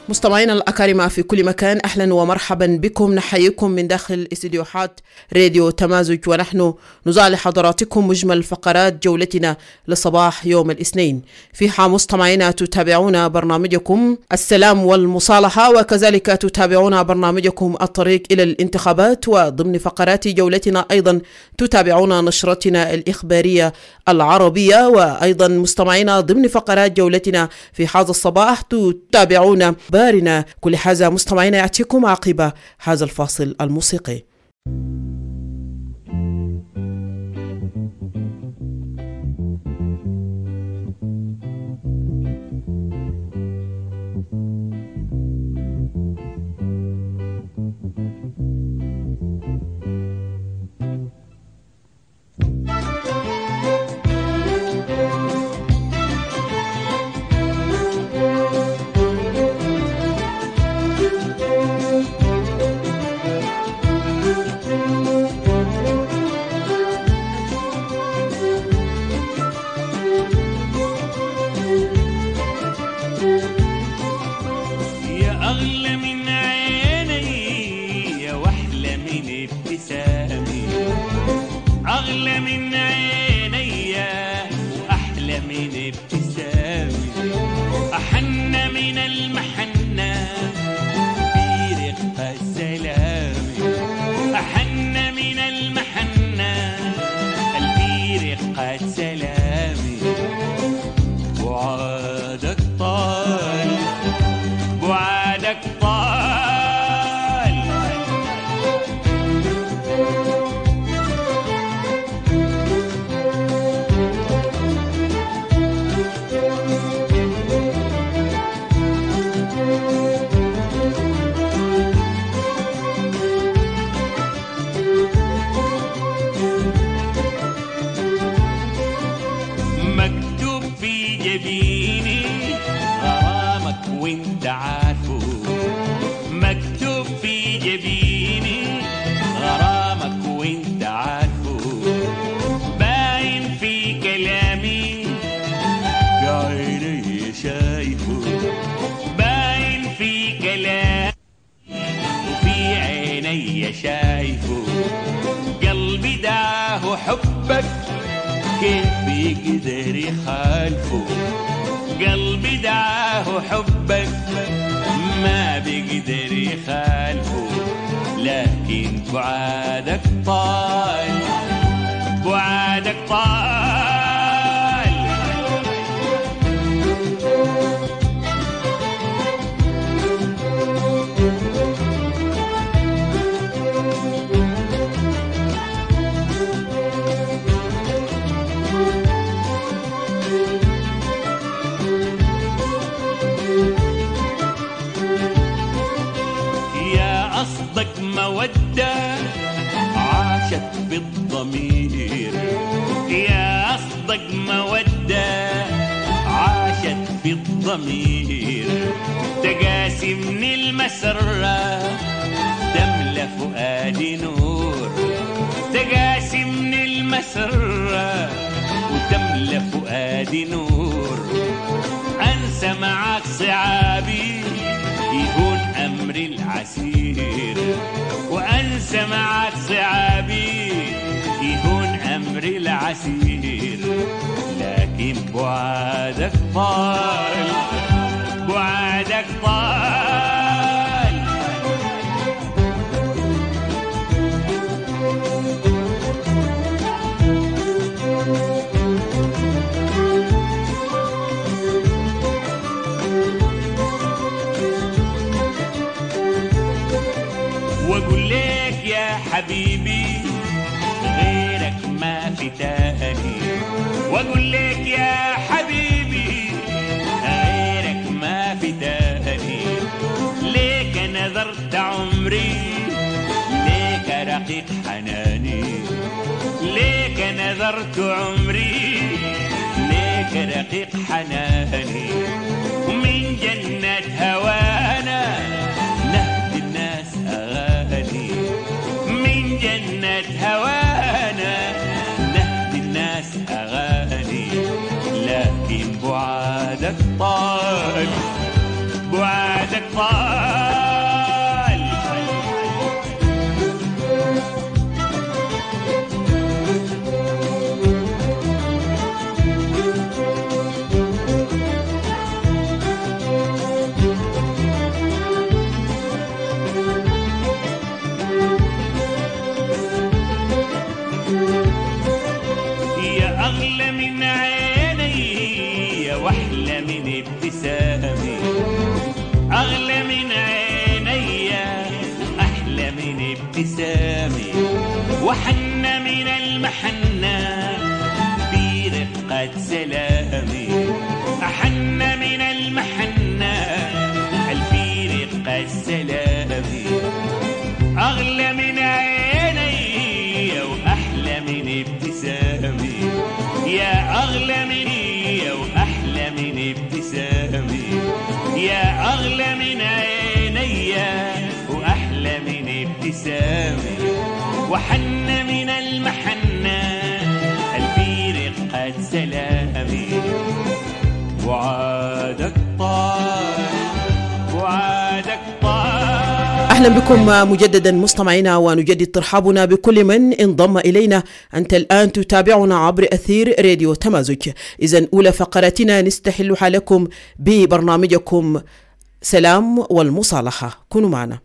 مستمعينا الأكارم في كل مكان، أهلا ومرحبا بكم. نحييكم من داخل استديوهات راديو تمازج، ونحن نذاع لحضراتكم مجمل فقرات جولتنا لصباح يوم الاثنين. فيها مستمعينا تتابعون برنامجكم السلام والمصالحة، وكذلك تتابعون برنامجكم الطريق إلى الانتخابات، وضمن فقرات جولتنا أيضا تتابعون نشرتنا الإخبارية العربية، وأيضا مستمعينا ضمن فقرات جولتنا في هذا الصباح تتابعون بارنا. كل هذا مستمعينا يأتيكم عقب هذا الفاصل الموسيقي. شايفه قلبي داه حبك كيف بيقدر يخالفه، قلبي داه حبك ما بيقدر يخالفه، لكن بعادك طال بعادك طال. قصدك مودة عاشت بالضمير، يا قصدك مودة عاشت بالضمير، تقاسمني المسرة تملى فؤادي نور، تقاسمني المسرة وتملى فؤادي نور، أنسى معك صعابي يهون أمري العسير، وأنسى معك صعابي يهون أمري العسير، لكن بعادك طال بعادك طال. واقول لك يا حبيبي غيرك ما في تاني، واقول لك يا حبيبي غيرك ما في تاني، ليك نذرت عمري ليك رقيق حناني، ليك نذرت عمري ليك رقيق حناني، ومن جنة هوانا نهدي الناس أغاني، من جنة هوانا نهدي الناس أغاني، لكن بعادك طال بعادك الأطفال. يا أغلى من عيني وأحلى من ابتسامي، أغلى من عيني وأحلى من ابتسامي، وحن من المحنة في رقة سلامي، أحن من المحنة في رقة سلامي، أغلى من عيني وأحلى من ابتسامي، يا أغلى مني وأحلى من ابتسامي، يا أغلى من عيني وأحلى من ابتسامي، وحن من المحنة في رقة سلامي، وعادك طال وعادك طال. أهلا بكم مجددا مستمعينا، ونجدد ترحابنا بكل من انضم إلينا. أنت الآن تتابعنا عبر أثير راديو تمازج. إذن أولى فقراتنا نستحلها لكم ببرنامجكم سلام والمصالحة. كونوا معنا.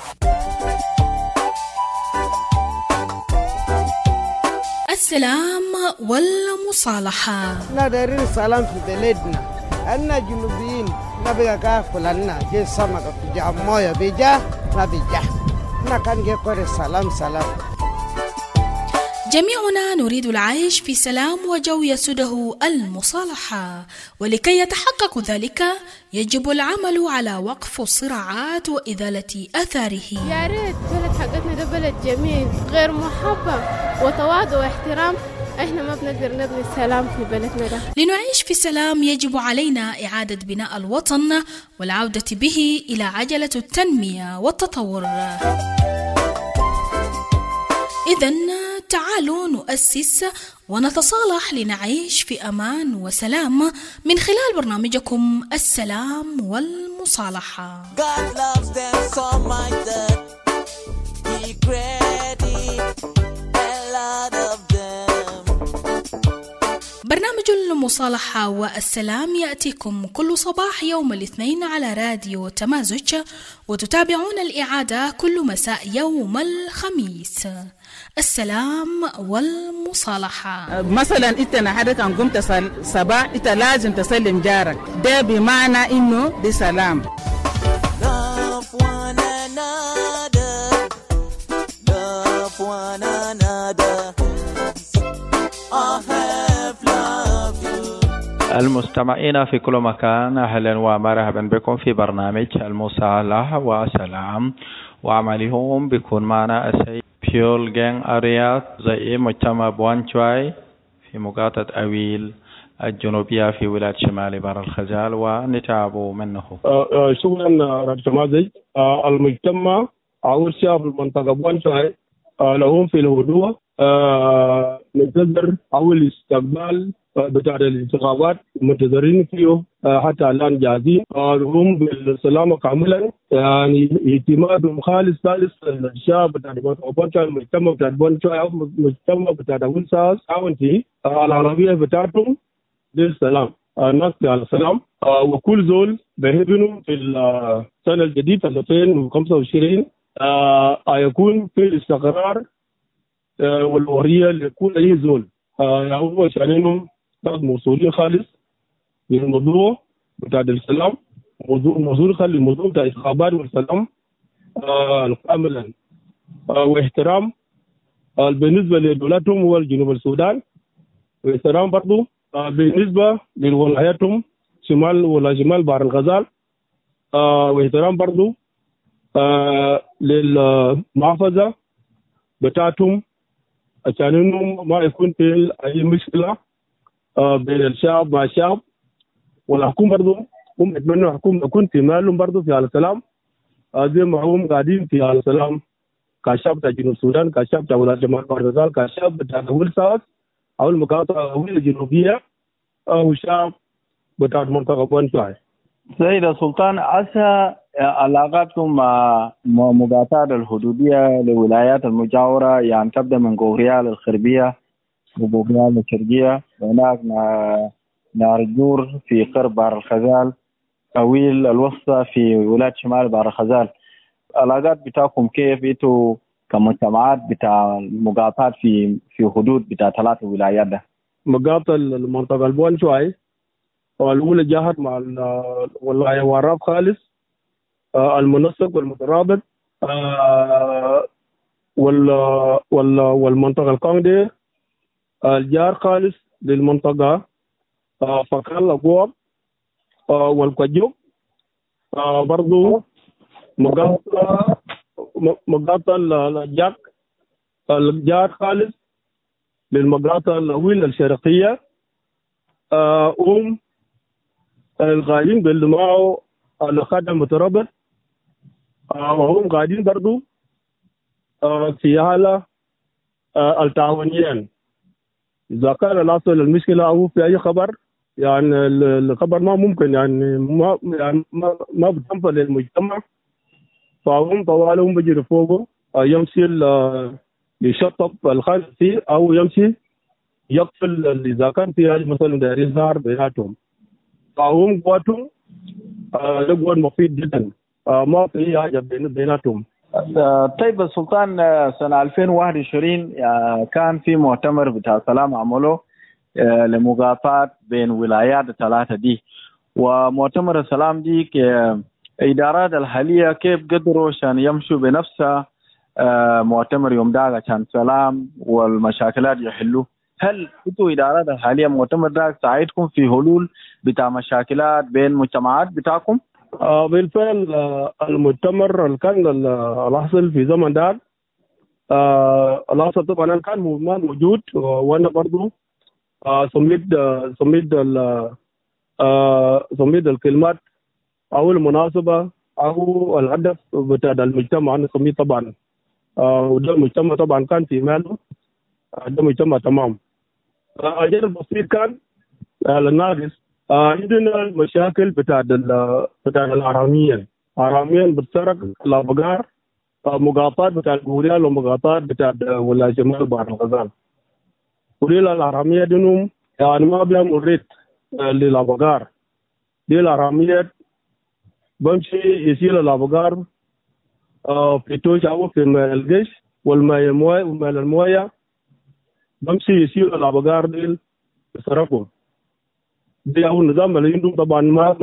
السلام والمصالحة. نادرين السلام في بلدنا، أنا جنوبيين نبغى كافل لنا جي سمك بيجا مويه بيجا نبيجا نكان جي كوري سلام سلام. جميعنا نريد العيش في سلام وجو يسوده المصالحة، ولكي يتحقق ذلك يجب العمل على وقف الصراعات وإزالة أثاره. يا ريت بلد حقتنا ده بلد جميل غير محبة وتواضع واحترام، احنا ما بنقدر نبني السلام في بلدنا ده. لنعيش في سلام يجب علينا إعادة بناء الوطن والعودة به إلى عجلة التنمية والتطور. إذن تعالوا نؤسس ونتصالح لنعيش في أمان وسلام من خلال برنامجكم السلام والمصالحة. God loves them so much that He created a lot of them. برنامج المصالحة والسلام يأتيكم كل صباح يوم الاثنين على راديو تمازج، وتتابعون الإعادة كل مساء يوم الخميس. السلام والمصالحة. مثلا انت نحدك ان قمت صباح انت لازم تسلم جارك، ده بمعنى انه دي سلام. Love one another, love one another. I have loved you. المستمعين في كل مكان، أهلا ومرحبا بكم في برنامج المصالحة والسلام، وعملهم بيكون معنا السيد بيول جان أريات زعيم مجتمع بوانشواي في مقاطعة أويل الجنوبية في ولاية شمال بر الخزال، ونتعب منه. شكرا رئيس مازج. المجتمع أول شيء في المنطقة بوانشواي لهم في الهدوء ننتظر أول استقبال بتاع الانتخابات، منتظرين فيه حتى الآن جاهزين. هم بالسلامة كاملا، يعني اعتماد خالص الشعب بتاع بونشواي، المجتمع بتاع بونشواي أو المجتمع بتاع ويلساس كاونتي العربية بتاعتهم للسلام، الناس على السلام. وكل زول بيهبنوا في السنة الجديدة 2025 يكون في الاستقرار والورية لكل أي زول. أول شأنهم موصولين خالص للموضوع بتاع السلام، موضوع خالص الموضوع بتاع الانتخابات والسلام كاملا، واحترام بالنسبة لدولتهم والجنوب السودان، واحترام برضو بالنسبة لولاياتهم شمال بحر الغزال، واحترام برضو للمحافظة بتاعتهم عشان انهم ما يكون في اي مشكله بين الشعب مع الشعب. والحكومه برضه هم يتمنوا الحكومه تكون في مالهم برضه في السلام، زي ما هم قاعدين في السلام كشعب بتاع جنوب السودان، كشعب بتاع ولايه شمال بحر الغزال، كشعب بتاع ويلساس او المقاطعه الجنوبيه، او الشعب بتاع منطقه بونشواي. سيدة سلطان، عسى علاقاتكم مع مقاطعة الحدودية للولايات المجاورة يعني تبدأ من غوريال الغربية وغوريال الشرقية، وهناك نهر الجور في قرب بحر الغزال، أويل الوسطى في ولاية شمال بحر الغزال. العلاقات بتاعكم كيف انتوا كمجتمعات بتاع المقاطعات في حدود بتاع 3 ولايات ده؟ مقاطع المنطقة البون شوي والأولى جاهد مع ولاية وراب خالص، المنسق والمترابط، والمنطقة الكوندي الجار خالص للمنطقة فكال أقواب والكجوب، برضو مقاطع الجاك الجار خالص للمقاطع الأويل الشرقية، القاعدين بالماء الخدم مترابط، وهم قاعدين برضو في حالة التعاونيين. إذا كان الأصل المشكلة أو في أي خبر يعني الخبر ما ممكن يعني ما بتنفع للمجتمع، فهم طوالهم بيجري فوقه يمشي يشطب الخالد فيه أو يمشي يقفل إذا كان في مثلا دايرين ظهر بيناتهم، فهم قوتهم ده قوة مفيد جدا، ما في حاجة بيناتهم. طيب السلطان، سنة 2021 كان في مؤتمر بتاع سلام عمله لمقاطعة بين ولايات 3 دي، ومؤتمر السلام دي إدارات الحالية كيف قدروا عشان يمشوا بنفس مؤتمر يوم داغ عشان سلام والمشاكلات يحلوا؟ هل انتوا إدارات الحالية مؤتمر داغ ساعدكم في حلول بتاع مشاكلات بين مجتمعات بتاعكم؟ بالفعل المؤتمر اللي كان الحصل في زمن داغ الحصل طبعا كان موجود، وانا برضو صميت الكلمات او المناسبه او الهدف بتاع المجتمع انا صميت طبعا، وده المجتمع طبعا كان في ماله، ده مجتمع تمام. اجل البسيط كان للناقص عندنا المشاكل بتاع الحراميين بتسرق الابقار، مقاطعات بتاع الغوريال ومقاطعات بتاع ولاية شمال بحر الغزال. وليل الحرامية دينهم يعني ما بيعملوا ريت للابقار، دي الحرامية بمشي يشيل الابقار في توش او في مال الجيش والماء ومال المويه، بمشي يشيل الابقار دي يسرقوا. دي اول نظام اللي عندهم طبعا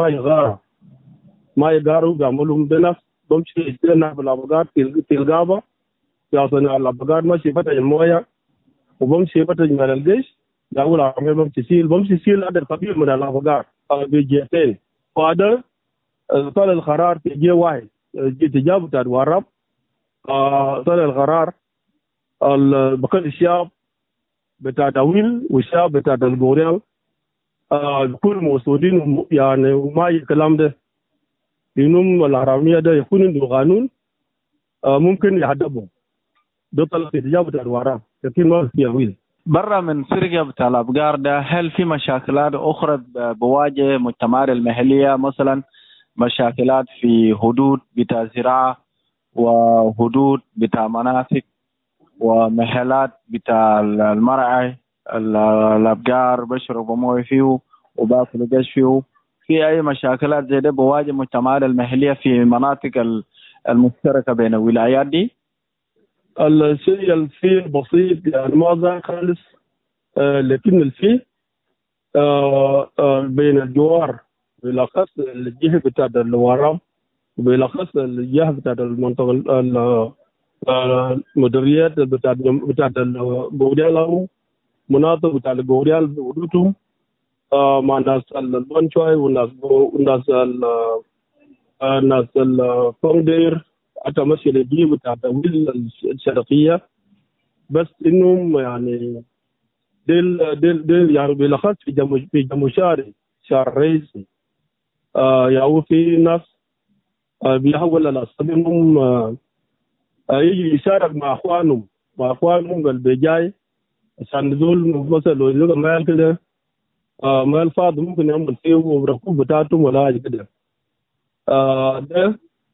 ما يغاروا بيعملوا بنفس، بمشي يشيل الابقار في الغابه عشان الابقار ماشي فتح المويه وبمشي فتح مال الجيش، ده اول عمليه بمشي يشيل عدد كبير من الابقار بجهتين، وهذا طلع القرار في جهه واحد تجاب بتاع الوراب، طلع القرار بقى الشعب بتاع داويل والشعب بتاع الغوريال كل موصولين يعني، وما الكلام ده انهم الحراميه ده يكون عنده قانون ممكن يحدبهم، ده طلع في تجاب بتاع الوراب، لكن ما في داويل. برا من سرقة بتاع الأبقار ده، هل في مشاكلات أخرى بواجه مجتمعات المحلية، مثلا مشاكلات في حدود بتاع زراعة وحدود بتاع مناسك ومحلات بتاع المرعى، الأبقار بشربوا مويه فيه وباكلوا قش فيه، في أي مشاكلات زي ده بواجه مجتمعات المحلية في مناطق المشتركة بين الولايات دي؟ الشيء الفيه بسيط يعني ما ظاهر خالص، لكن الفيه بين الجوار بالاخص الجهه بتاع الورام وبالاخص الجهه بتاع المنطقه المديريات بتاع الغوريال او مناطق بتاع الغوريال بحدودهم مع ناس البنشوي والناس الفوندير حتى مشي الجهه بتاع الدويل الشرقيه، بس انهم يعني ديل يعني بالاخص في جمشاري شهر رئيسي يعني في ناس بيحول الأصل إنهم يجي يشارك مع أخوانهم اللي جاي عشان نزول مثلا لو يلقى مال كده مال فاضي ممكن يعمل فيه وركوب بتاعتهم ولا حاجة كده. ده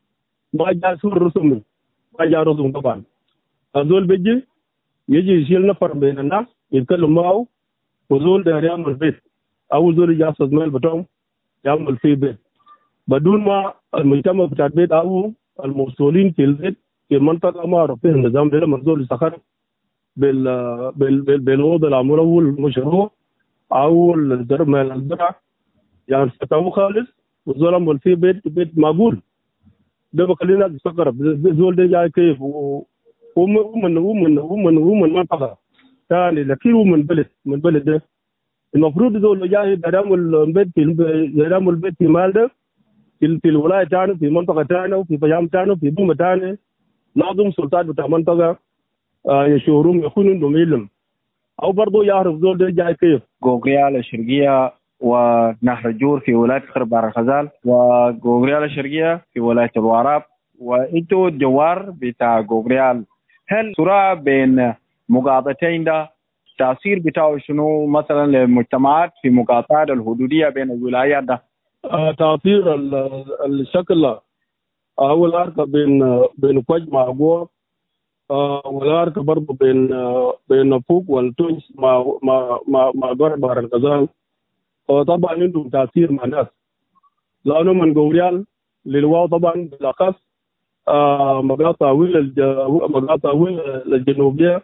ما جاء سور رسوم ما جاء رسوم طبعا. الزول بيجي يجي يشيل نفر بين الناس يتكلم معه وزول ده يعمل بيت أو زول يجي أسس ميل بتاعهم يعمل فيه بيت بدون ما المجتمع بتاع البيت أو المسؤولين في البيت في المنطقة ما عرفوا النظام ده لما الزول يستخر بالوضع العمر أو المشروع أو الزرع من الزرع يعني فتاوه خالص والزول عمل فيه بيت معقول ده بخلينا نستغرب الزول ده جاي كيف ومن منطقة ثاني لكن من بلد ده المفروض الزول جاي يعمل بيت في مال ده في الولاية تاعنا في منطقة تاعنا وفي بيام تاعنا في بومة تاعنا ناظم سلطات بتاع منطقة يشورون يكونوا عندهم علم أو برضو يعرف زول ده جاي كيف. غوغريال الشرقية ونهر الجور في ولاية خربار الخزال وغوغريال الشرقية في ولاية الواراب وإنتو الجوار بتاع غوغريال. هل صراع بين مقاطعتين ده تأثير بتاعه شنو مثلا للمجتمعات في مقاطعات الحدودية بين الولايات ده؟ تأثير الشكل أول أركب بين كوج مع جوا والأركب برضه بين فوق والتونس مع غربار الغزال طبعا عندهم تأثير مع الناس لأنه من غوريال للواو طبعا بالأخص مقاطع الجنوبية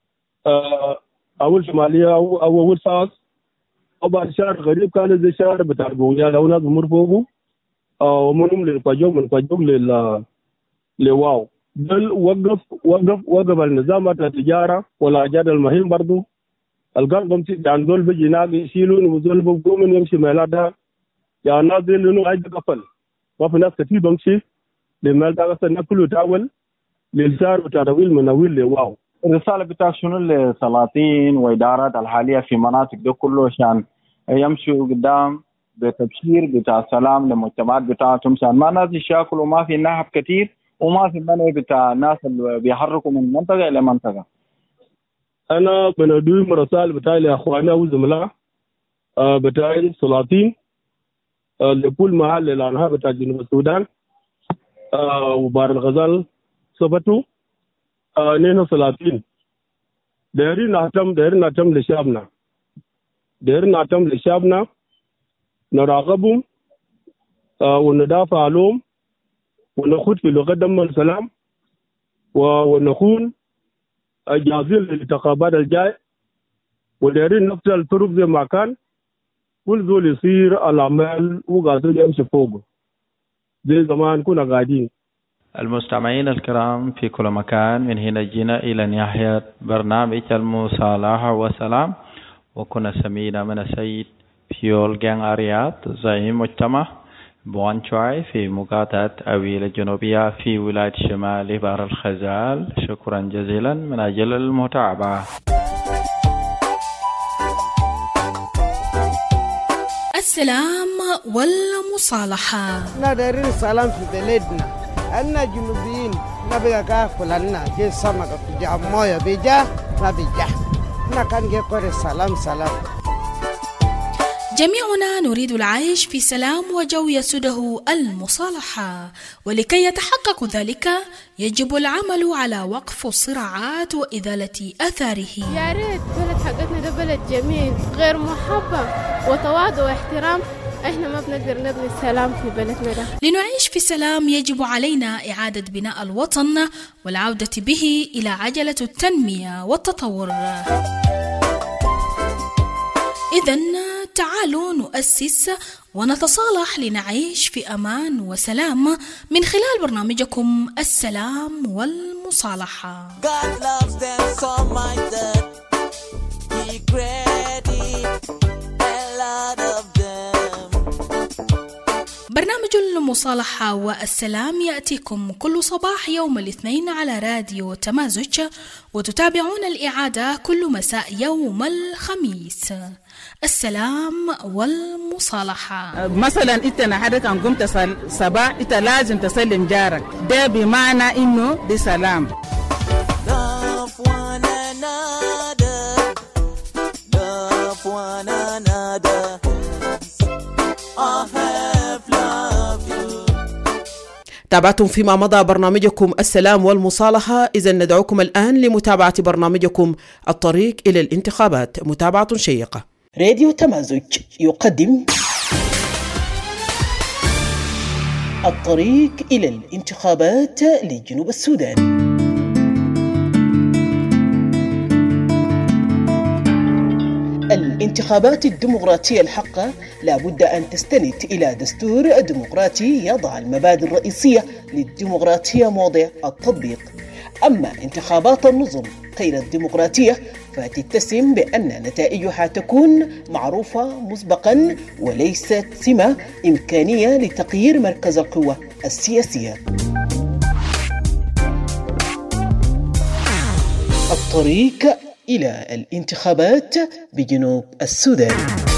أو الشمالية أو الساس طبعا شهر غريب كان زي شهر بتاع غوريال أو ناس بمر فوقه ومنهم للفجوم من فجوم لواو دل وقف النظام التجارة والأجاد المهم برضو القلب بمشي يعني دول بيجي ناقي يشيلون وزول بقوم يمشي ميلادها يعني ناس دي لأنه عايز قفل ما في ناس كتير بمشي للمال ده أصلا كله تعول للشهر وتراويل من أويل لواو. الرسالة بتاع شنو للسلاطين وإدارات الحالية في مناطق ده كله عشان يمشوا قدام بتبشير بتاع السلام للمجتمعات بتاعتهم عشان ما ناس يشاكلوا وما في نهب كتير وما في منع بتاع الناس اللي بيحركوا من منطقة إلى منطقة. أنا بندوي مرسال بتاعي لأخواني والزملاء بتاعي السلاطين لكل محل للأنهار بتاع جنوب السودان وبار الغزال صفتوا نحن سلاطين دايرين نهتم لشعبنا نراقبهم وندافع عنهم ونخوض في لقدم السلام ونكون جاهزين للانتخابات الجاي ودايرين نفس الطرق زي ما كان كل ذول يصير الأعمال وقاعدين يمشي فوقه زي زمان كنا قاعدين. المستمعين الكرام في كل مكان من هنا جينا إلى نهاية برنامج المصالحة والسلام وكنا سمينا من السيد فيول جان أريات زعيم مجتمع بوانشواي في مقاطعة أويل الجنوبية في ولاية شمال بحر الخزال. شكرا جزيلا من أجل المتابعة. السلام والمصالحة. نادرين السلام في بلدنا أنا جنوبيين نبغى كاكل لنا جي سمك بيجا مويه بيجا نبيجا نكان جي كوري سلام. جميعنا نريد العيش في سلام وجو يسوده المصالحة، ولكي يتحقق ذلك يجب العمل على وقف الصراعات وإزالة أثاره. يا ريت بلد حقتنا ده بلد جميل غير محبة وتواضع واحترام، احنا ما بنقدر نبني السلام في بلدنا ده. لنعيش في سلام يجب علينا إعادة بناء الوطن والعودة به إلى عجلة التنمية والتطور. إذن تعالوا نؤسس ونتصالح لنعيش في أمان وسلام من خلال برنامجكم السلام والمصالحة. God loves them so much that He created a lot of them. برنامج المصالحة والسلام يأتيكم كل صباح يوم الاثنين على راديو تمازج، وتتابعون الإعادة كل مساء يوم الخميس. السلام والمصالحة. مثلا انت نحرك ان قمت صباح انت لازم تسلم جارك، ده بمعنى انه دي سلام. Love one another, love one another. I have loved you. تابعتم فيما مضى برنامجكم السلام والمصالحة، إذا ندعوكم الآن لمتابعة برنامجكم الطريق إلى الانتخابات، متابعة شيقة. راديو تمازج يقدم الطريق إلى الانتخابات لجنوب السودان. الانتخابات الديمقراطية الحقة لا بد أن تستند إلى دستور ديمقراطي يضع المبادئ الرئيسية للديمقراطية موضع التطبيق. أما انتخابات النظم غير الديمقراطية فتتسم بأن نتائجها تكون معروفة مسبقا وليست سمة إمكانية لتغيير مركز القوة السياسية. الطريق إلى الانتخابات بجنوب السودان.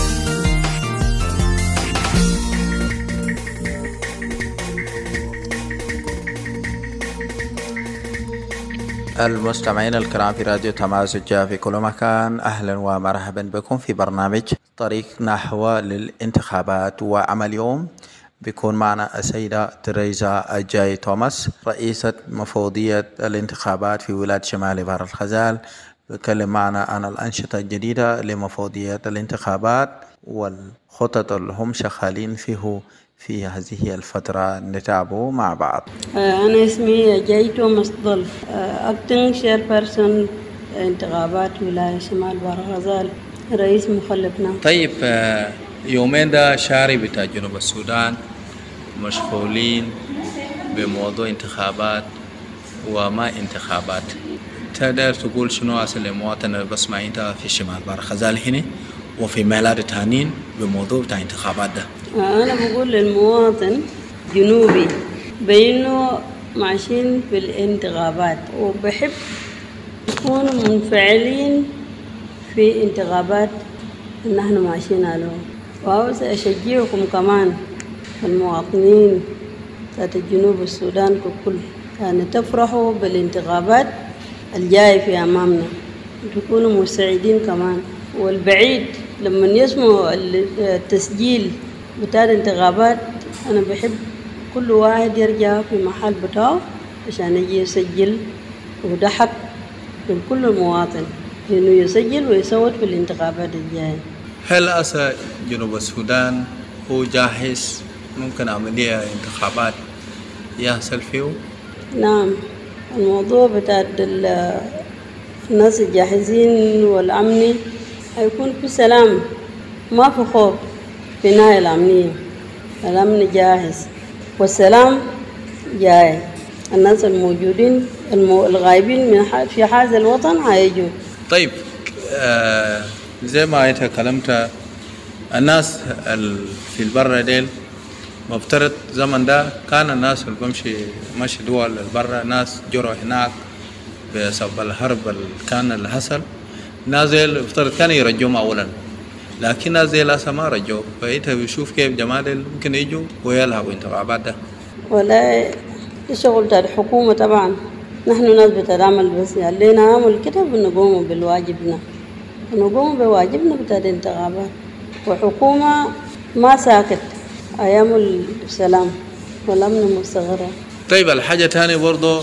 المستمعين الكرام في راديو تمازج في كل مكان، أهلا ومرحبا بكم في برنامج طريق نحو للانتخابات. وعمل يوم بيكون معنا السيدة تريزا جاي توماس، رئيسة مفوضية الانتخابات في ولاية شمال بحر الغزال، بيتكلم معنا عن الأنشطة الجديدة لمفوضية الانتخابات والخطط اللي هم شغالين فيه في هذه الفترة. نتابعه مع بعض. أنا اسمي جاي توماس ضل، أكتنج شير بيرسون انتخابات ولاية شمال بحر الغزال، رئيس مخلفنا. طيب، يومين ده شاري بتاع جنوب السودان مشغولين بموضوع انتخابات وما انتخابات. تقدر تقول شنو أصل المواطن اللي بسمع أنت في شمال بحر الغزال هنا وفي ميلاد تانين بموضوع بتاع انتخابات ده؟ أنا بقول للمواطن جنوبي بأنه ماشيين في الانتخابات وبحب يكونوا منفعلين في انتخابات نحن ماشيين عليهم، وعاوز أشجعكم كمان المواطنين بتاعت جنوب السودان ككل أن تفرحوا بالانتخابات الجاي في أمامنا، تكونوا مساعدين كمان. والبعيد لما يسمعوا التسجيل بتاع الانتخابات، أنا بحب كل واحد يرجع في محل بتاعه عشان يجي يسجل، وده حق لكل مواطن إنه يسجل ويصوت في الانتخابات الجاية. هل أسا جنوب السودان هو جاهز ممكن عملية انتخابات يحصل فيه؟ نعم، الموضوع بتاع الناس الجاهزين والأمني هيكون في سلام، ما في خوف في نهاية الأمنية. الأمن جاهز والسلام جاي، الناس الموجودين الغايبين من في هذا الوطن هيجوا. طيب، زي ما انت كلمت، الناس في البر ديل مفترض زمن ده كان الناس اللي ماشي دول البر ناس جروا هناك بسبب الحرب اللي حصل، نازل افترض كان يرجوهم اولا، لكن نازل هسه ما رجعوا. فانت بيشوف كيف جماعه ممكن يجوا ويلعبوا انتخابات ده؟ ولا الشغل بتاع الحكومه طبعا، نحن ناس بتعمل بس علينا عمل كده بنقوم بالواجبنا، نقوم بواجبنا بتاع الانتخابات، وحكومه ما ساكت ايام السلام والامن مستغرة. طيب، الحاجه ثانيه برضه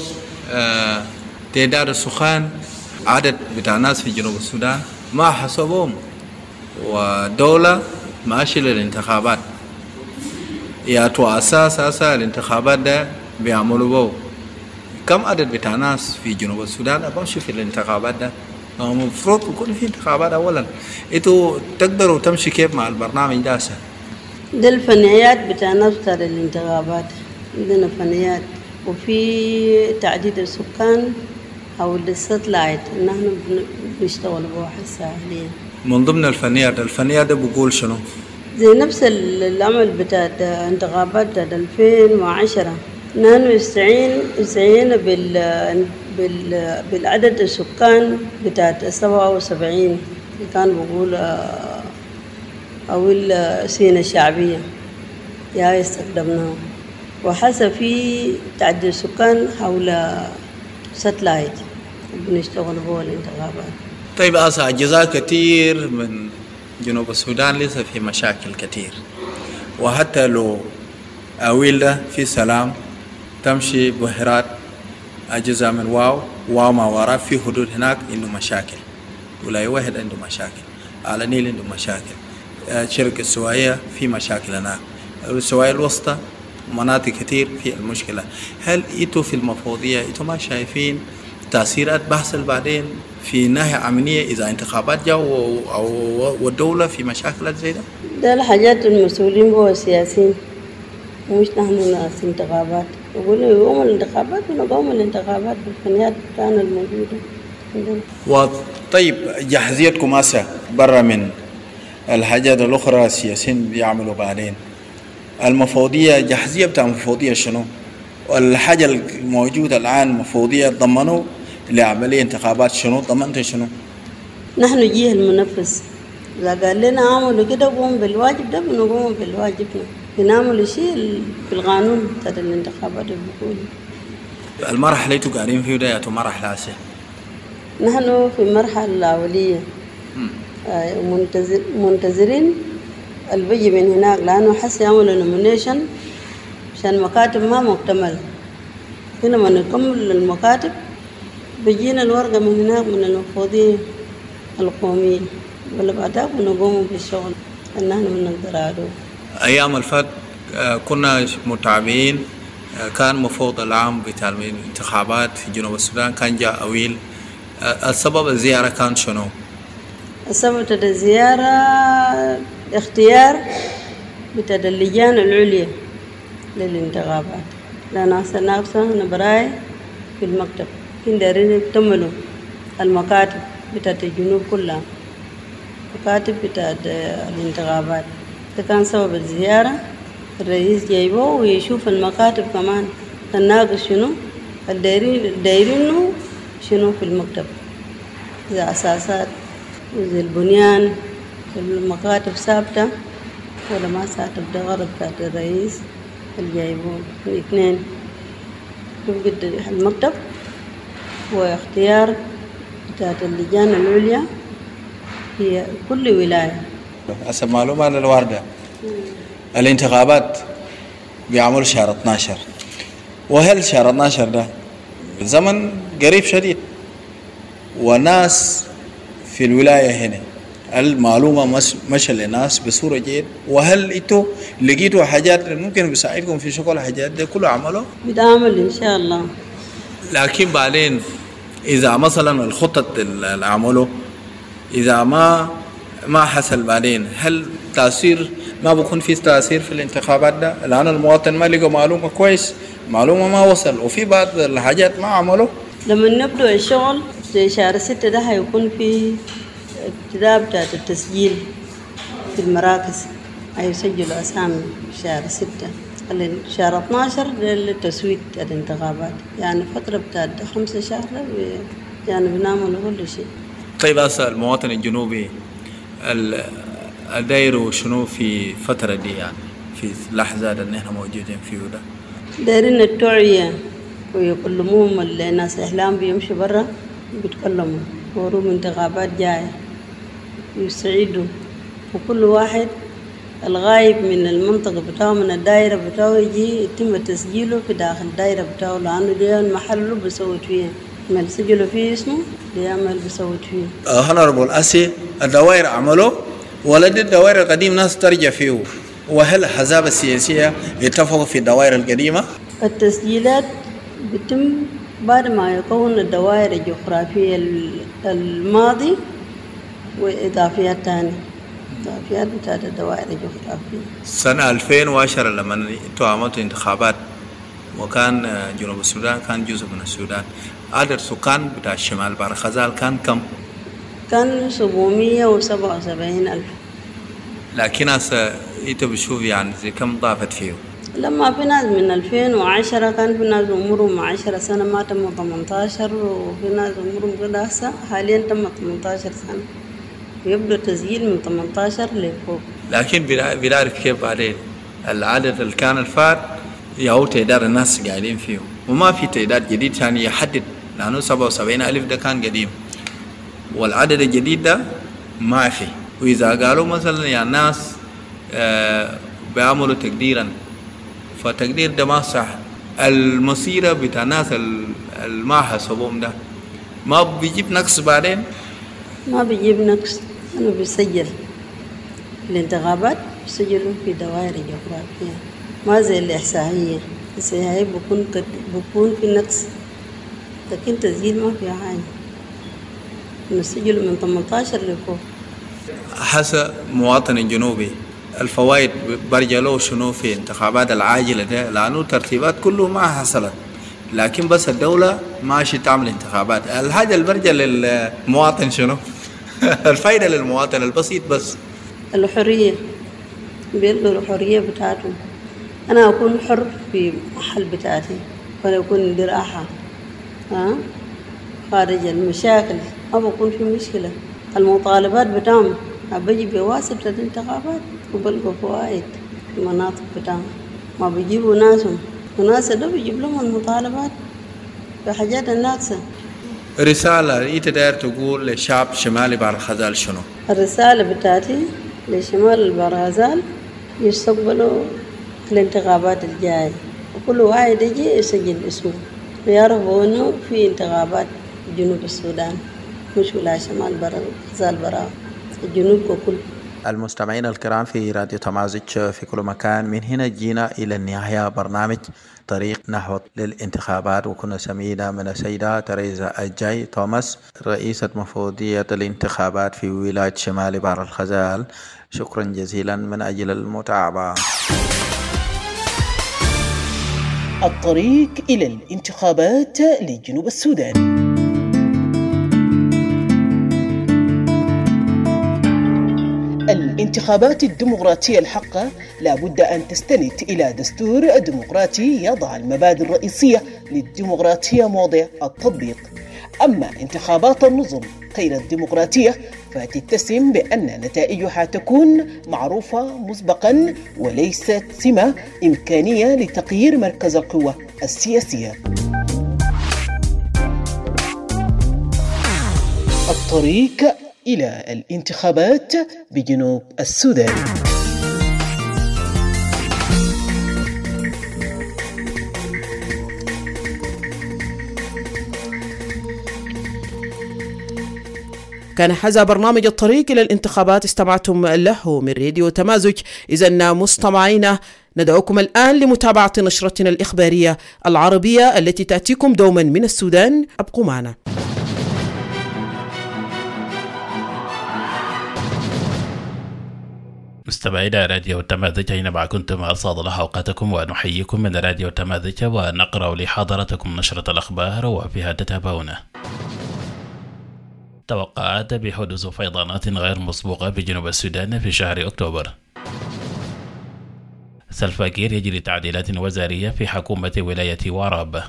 تعداد السكان، عدد بتاع ناس في جنوب السودان ما حسبهم، ودولة ماشي للانتخابات ياتوا أساس الانتخابات ده بيعملوا بو. كم عدد بتاع ناس في جنوب السودان بمشي في الانتخابات ده؟ المفروض يكون في انتخابات أولا. انتوا تقدروا تمشي كيف مع البرنامج ده؟ ده الفنيات بتاع ناس بتاع الانتخابات، عندنا فنيات وفي تعديد السكان أو الستلايت نحن بنشتغل بوحة حاليا. من ضمن الفنيات ده بقول شنو؟ زي نفس العمل بتاع انتخابات 2010 نحن استعينا بالعدد السكان بتاع 77 اللي كان بقول أو السينة الشعبية يا استخدمناه، وحسب في تعدد السكان حول ستلايت بنشتغل بو الانتخابات. طيب، أجزاء كثير من جنوب السودان لسه في مشاكل كثير، وحتى لو أويل في سلام تمشي بحيرات أجزاء من واو ما وراء في حدود هناك عنده مشاكل، ولاية واحد عنده مشاكل، على النيل عنده مشاكل، شرق السوايع في مشاكل هناك، السوايع الوسطى مناطق كثير في المشكلة. هل إنتوا في المفوضية إنتوا ما شايفين تأثيرات بحصل بعدين في ناحية أمنية إذا انتخابات جاء والدولة في مشاكل زي ده الحاجات المسؤولين هو السياسيين، مش نحن ناس انتخابات. يقولوا يقوموا الانتخابات ونقوم الانتخابات بالفنيات بتاعنا الموجودة. وطيب جاهزيتكم هسه برا من الحاجات الأخرى السياسيين بيعملوا بعدين، المفوضية جاهزية بتاع المفوضية شنو؟ والحاجة الموجودة الآن مفوضية ضمنوا لعملية انتخابات شنو؟ ضمنت شنو؟ نحن جيه المنفذ، إذا قال لنا عملوا كده قوم بالواجب ده بنقوم بالواجبنا، بنعمل شيء بالقانون بتاع الانتخابات بيقول. المرحلة اللي انتوا قاعدين فيه ده يا مرحلة هسه؟ نحن في المرحلة الأولية منتظرين البيجي من هناك، لأنه حس يعملوا نومينيشن عشان المكاتب ما مكتملة. هنا ما نكمل المكاتب بيجينا الورقة من هناك من المفوضية القومية، ولا بعدها بنقوم بالشغل إن نحن بنقدر عليه. أيام الفات كنا متابعين، كان مفوض العام بتاع الانتخابات في جنوب السودان كان جاء أويل. السبب الزيارة كان شنو؟ السبب بتاع الزيارة اختيار بتاع اللجان العليا للانتخابات، لأن أصلا نفسنا براي في المكتب كنا دايرين يكتملوا المكاتب بتاعت الجنوب كلها، مكاتب بتاعت الانتخابات. ده كان سبب الزيارة. الرئيس جايبه ويشوف المكاتب كمان الناقص شنو، الدايرينه شنو في المكتب، زي أساسات وزي البنيان، المكاتب ثابتة ولا ما ثابتة. ده غرض بتاعت الرئيس اللي جايبه الاثنين، يوجد المكتب واختيار بتاعت اللجان العليا في كل ولاية. حسب معلومة للواردة الانتخابات بيعملوا شهر 12، وهل شهر 12 ده زمن قريب شديد، وناس في الولاية هنا المعلومة مشى للناس بصورة جيد. وهل انتوا لقيتوا حاجات ممكن بيساعدكم في شغل الحاجات دي كله عملوا؟ بتعمل إن شاء الله. لكن بعدين إذا مثلا الخطط اللي عملوا إذا ما حصل بعدين، هل تأثير ما بكون في تأثير في الانتخابات ده؟ لأن المواطن ما لقى معلومة كويس، معلومة ما وصل، وفي بعض الحاجات ما عملوا. لما نبدأ الشغل في شهر 6 ده هيكون في ابتداء بتاعت التسجيل في المراكز، هيسجلوا أسامي في شهر 6. شهر 12 للتسويق الانتخابات، يعني فترة بتاعت 5 شهر يعني بنعمل كل شيء. طيب هسه المواطن الجنوبي الدايروا شنو في فترة دي، يعني في اللحظات اللي احنا موجودين فيه ده؟ دايرين التوعية ويكلموهم الناس الإعلام بيمشي برا بيتكلموا وروم انتخابات جاية يسعدوا، وكل واحد الغايب من المنطقة بتاعه من الدائرة بتاعه يجي يتم تسجيله في داخل الدائرة بتاعه، لأنه ده المحل اللي بيسوي فيه ما يسجلوا فيه اسمه بيعمل بيسوي فيه. هنربل أسي الدوائر عملوا ولا دي الدوائر القديم ناس ترجع فيه؟ وهل الأحزاب السياسية اتفقوا في الدوائر القديمة؟ التسجيلات بتم بعد ما يكون الدوائر الجغرافية الماضي وإضافيات تانية، إضافيات بتاعت الدوائر الجغرافية. سنة 2010 لما انتوا عملتوا انتخابات وكان جنوب السودان كان جزء من السودان، عدد سكان بتاع الشمال بحر الغزال كان كم؟ كان 777,000. لكن هسه انتوا بتشوف يعني زي كم ضافت فيه؟ لما في ناس من 2010 كان في ناس عمرهم 10 سنة ما تم 18، وفي ناس عمرهم كده هسه حاليا تم 18 سنة، ويبدو التسجيل من 18 لفوق. لكن بنعرف كيف بعدين العدد اللي كان الفات يهو تعداد الناس قاعدين فيه، وما في تعداد جديد ثاني يحدد، لأنه 77,000 ده كان قديم والعدد الجديد ده ما في. وإذا قالوا مثلا يا ناس بيعملوا تقديرا، فتقدير ده ما صح، المصيرة بتاع الناس ما حسبهم ده ما بيجيب نقص بعدين؟ ما بيجيب نقص، أنا بسجل الانتخابات بسجلوا في دوائر جغرافية ما زي الإحصائية. الإحصائية بكون في نقص، لكن تسجيل ما في حاجة، نسجل من 18 لفوق. حسب مواطن الجنوبي الفوائد برجع له شنو في انتخابات العاجلة ده؟ لأنه ترتيبات كله ما حصلت، لكن بس الدولة ماشي تعمل انتخابات. الحاجة اللي برجع للمواطن شنو؟ الفايدة للمواطن البسيط بس الحرية، بيلقوا الحرية بتاعتهم. أنا أكون حر في محل بتاعتي ولا أكون عندي راحة خارج المشاكل، ما بكون في مشكلة. المطالبات بتاعهم بيجي بواسطة الانتخابات وبلقوا فوائد في المناطق بتاعهم، ما بيجيبوا ناسهم وناس ده بيجيب لهم المطالبات بحاجات الناقصة. رسالة أنت داير تقول لشعب شمالي بحر الغزال شنو؟ الرسالة بتاعتي لشمال بحر الغزال يستقبلوا الانتخابات الجاية، وكل واحد يجي يسجل اسمه ويعرفوا إنه في انتخابات جنوب السودان، مش ولا شمال بحر الغزال برا الجنوب ككل. المستمعين الكرام في راديو تمازج في كل مكان، من هنا جينا إلى النهاية برنامج طريق نحو للانتخابات، وكنا سمينا من السيدة تريزا الجاي توماس رئيسة مفوضية الانتخابات في ولاية شمال بحر الغزال. شكرا جزيلا من أجل المتابعة. الطريق إلى الانتخابات لجنوب السودان. الانتخابات الديمقراطية الحقة لا بد أن تستند إلى دستور ديمقراطي يضع المبادئ الرئيسية للديمقراطية موضع التطبيق. أما انتخابات النظم غير الديمقراطية فتتسم بأن نتائجها تكون معروفة مسبقا وليست سمة إمكانية لتغيير مركز القوة السياسية. الطريق إلى الانتخابات بجنوب السودان. كان هذا برنامج الطريق إلى الانتخابات استمعتم له من راديو تمازج. إذن مستمعينا ندعوكم الآن لمتابعة نشرتنا الإخبارية العربية التي تأتيكم دوما من السودان. أبقوا معنا. مستمعينا راديو تمازج أينما كنتم أرصاد الله أوقاتكم، ونحييكم من راديو تمازج ونقرأ لحضراتكم نشرة الأخبار وفيها تتابعون. توقعات بحدوث فيضانات غير مسبوقة بجنوب السودان في شهر أكتوبر. سلفا كير يجري تعديلات وزارية في حكومة ولاية وراب.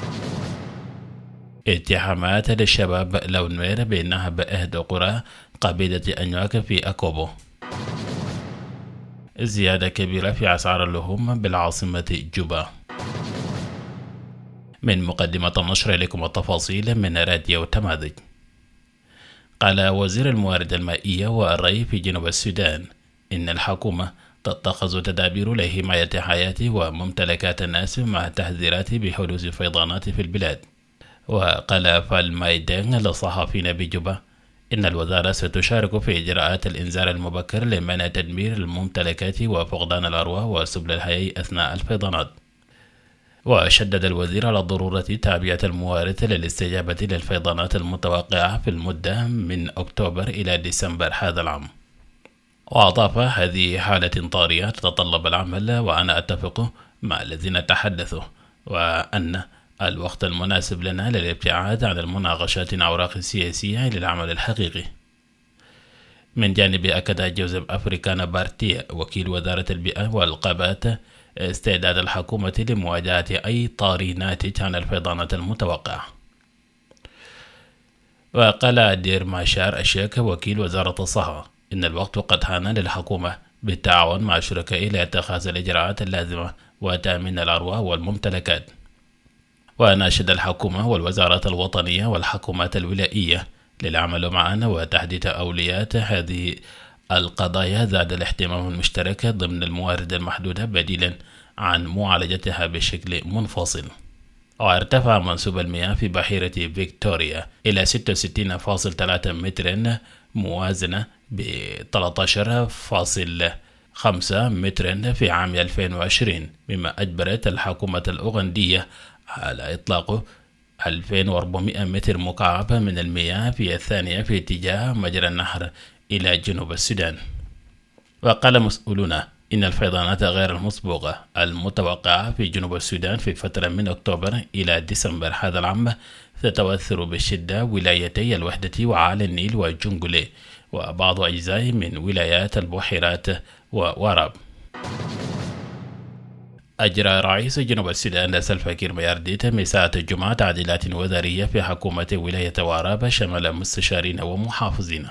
اتهامات للشباب لون مير بنهب إحدى قرى قبيلة أنيوك في أكوبو. زيادة كبيرة في أسعار اللحوم بالعاصمة جوبا. من مقدمة النشر لكم التفاصيل من راديو تمازج. قال وزير الموارد المائية والري في جنوب السودان إن الحكومة تتخذ تدابير لحماية حياة وممتلكات الناس مع التحذيرات بحدوث فيضانات في البلاد. وقال فالمايدين للصحفيين بجوبا إن الوزارة ستشارك في إجراءات الإنذار المبكر لمنع تدمير الممتلكات وفقدان الأرواح وسبل الحياة أثناء الفيضانات. وشدد الوزير على ضرورة تعبئة الموارد للاستجابة للفيضانات المتوقعة في المدة من أكتوبر إلى ديسمبر هذا العام. وأضاف هذه حالة طارئة تتطلب العمل، وأنا أتفق مع الذين تحدثوا وأن الوقت المناسب لنا للابتعاد عن المناقشات الأوراق السياسية للعمل الحقيقي. من جانب أكد جوزيف أفريكان بارتي وكيل وزارة البيئة والغابات استعداد الحكومة لمواجهة أي طارئ ناتج عن الفيضانات المتوقعة. وقال دير ماشار الشيك وكيل وزارة الصحة إن الوقت قد حان للحكومة بالتعاون مع شركائها لاتخاذ الإجراءات اللازمة وتأمين الأرواح والممتلكات. وناشد الحكومة والوزارات الوطنية والحكومات الولائية للعمل معا وتحديد أولويات هذه القضايا ذات الاهتمام المشترك ضمن الموارد المحدودة بديلا عن معالجتها بشكل منفصل. وارتفع منسوب المياه في بحيرة فيكتوريا إلى 66.3 متر موازنة ب 13.5 متر في عام 2020، مما أجبرت الحكومة الأوغندية على إطلاق 2400 متر مكعب من المياه في الثانية في اتجاه مجرى النهر إلى جنوب السودان. وقال مسؤولون إن الفيضانات غير المسبوقة المتوقعة في جنوب السودان في فترة من أكتوبر إلى ديسمبر هذا العام ستؤثر بشدة ولايتي الوحدة وعالي النيل وجنجولي وبعض أجزاء من ولايات البحيرات ووراب. أجرى رئيس جنوب السودان سلفا كير ميارديت مساء الجمعة تعديلات وزارية في حكومة ولاية وراب شمل مستشارين ومحافظين.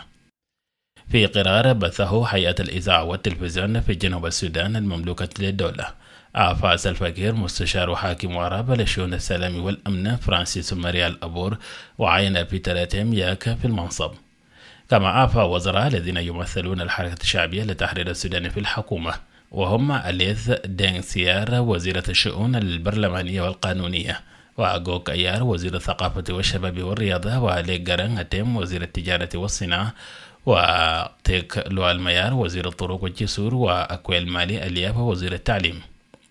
في قرار بثه هيئة الإذاعة والتلفزيون في جنوب السودان المملوكة للدولة، أعفى سلفا كير مستشار حاكم وراب لشؤون السلام والأمن فرانسيس ماريال أبور وعين بيتر تيمياك في المنصب. كما أعفى وزراء الذين يمثلون الحركة الشعبية لتحرير السودان في الحكومة، وهم أليث دينغ سيار وزيرة الشؤون البرلمانية والقانونية، وأغوك أيار وزير الثقافة والشباب والرياضة، وأليك غران هتيم وزير التجارة والصناعة، وتيك لو الميار وزير الطرق والجسور، وأكويل مالي الياب وزير التعليم.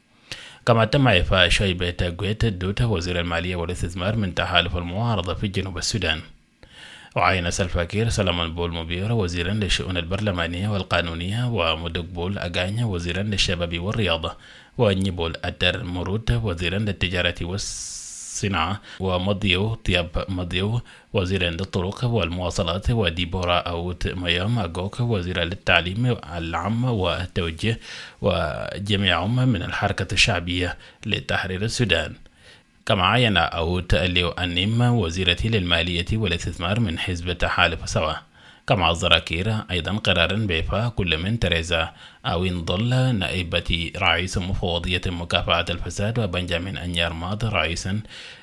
كما تم إعفاء شايبة تاغويت دوتا وزير المالية والاستثمار من تحالف المعارضة في جنوب السودان. وعين سلفا كير سلمان بول مبير وزيرا للشؤون البرلمانية والقانونية، ومدوك بول أغانيا وزيرا للشباب والرياضة، ونيبول أدر مرود وزيرا للتجارة والصناعة، ومضيو طياب مضيو وزيرا للطرق والمواصلات، وديبورا أوت ميام أغوك وزيرا للتعليم العام والتوجيه، وجميعهم من الحركة الشعبية لتحرير السودان. كما عين أوت الليو أنيم وزيرة للمالية والاستثمار من حزب تحالف سوا. كما أصدر كير أيضا قرارا بإعفاء كل من تريزا أوين ضل نائبة رئيس مفوضية مكافحة الفساد، وبنجامين أنيار ماض رئيسا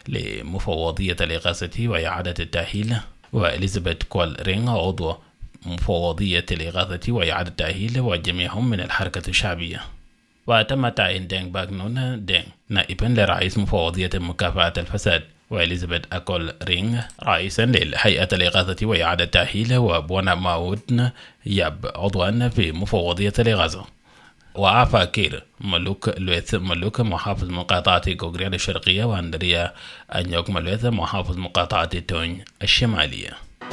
لمفوضية الإغاثة وإعادة التأهيل، وإليزابيث كوال رينغ عضو مفوضية الإغاثة وإعادة التأهيل، وجميعهم من الحركة الشعبية. وتم تعيين دينغ باغنون دينغ نائبا لرئيس مفوضية مكافحة الفساد، وإليزابيث أكول رينغ رئيسا لهيئة الإغاثة وإعادة التأهيل، وبونا ماودن ياب عضوا في مفوضية الإغاثة. وأعفى كير ملوك لويث ملوك محافظ مقاطعة غوغريا الشرقية، وأندريا أنيوك ملويث محافظ مقاطعة توني الشمالية.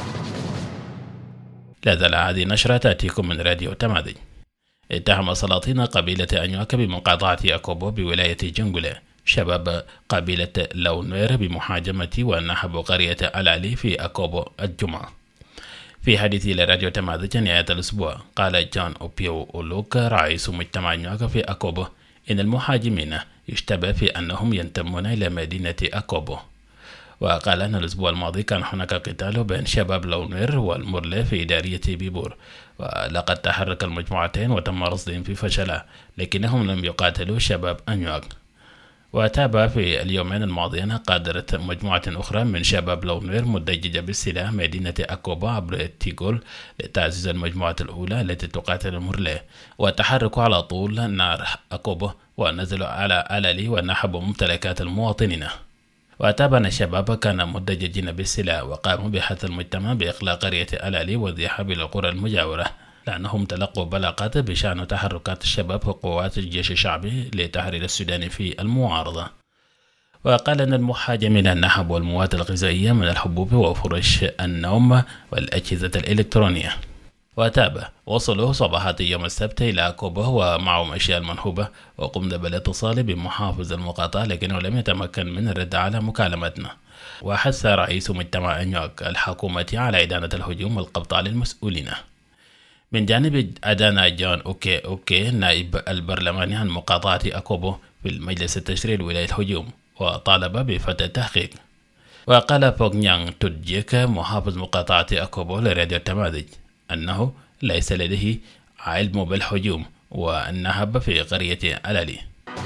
لا زال هذه نشرة تأتيكم من راديو تماذج. اتهم سلاطين قبيلة أنيوك بمقاطعة أكوبو بولاية جنجولة شباب قبيلة لونوير بمحاجمة ونهب قرية الالي في أكوبو الجمعة. في حديث لراديو تماذج نهاية الأسبوع، قال جون أوبيو أولوك رئيس مجتمع أنيوك في أكوبو إن المحاجمين يشتبه في أنهم ينتمون إلى مدينة أكوبو. وقال أن الأسبوع الماضي كان هناك قتال بين شباب لونوير والمرلي في إدارية بيبور، ولقد تحرك المجموعتين وتم رصدهم في فشلة، لكنهم لم يقاتلوا شباب أنيوك. وتابع في اليومين الماضيين قادرت مجموعة أخرى من شباب لونوير مدججة بالسلاح مدينة أكوبا عبر التيغول لتعزيز المجموعة الأولى التي تقاتل المرلي، وتحركوا على طول نار أكوبا ونزلوا على الالي ونحبوا ممتلكات المواطنين. وتابع الشباب كانوا مدججين بالسلاح وقاموا بحث المجتمع بإقلاع قرية الالي والذهاب إلى القرى المجاورة، لأنهم تلقوا بلاغات بشأن تحركات الشباب وقوات الجيش الشعبي لتحرير السودان في المعارضة. وقال أن المحاجمين نهبوا المواد الغذائية من الحبوب وفرش النوم والأجهزة الإلكترونية. وتابع وصلوا صباحات يوم السبت إلى أكوبا ومعهم أشياء منهوبة، وقمنا بالاتصال بمحافظ المقاطعة لكنه لم يتمكن من الرد على مكالمتنا. وحث رئيس مجتمع أنيوك الحكومة على إدانة الهجوم والقبض على المسؤولين. من جانب أدانا جون أوكي نائب البرلماني عن مقاطعة أكوبو في المجلس التشريعي الولاية الهجوم، وطالب بفتح التحقيق. وقال فوغ نيانغ تودجيك محافظ مقاطعة أكوبو لراديو تماذج أنه ليس لديه علم بالهجوم والنهب في قرية الالي.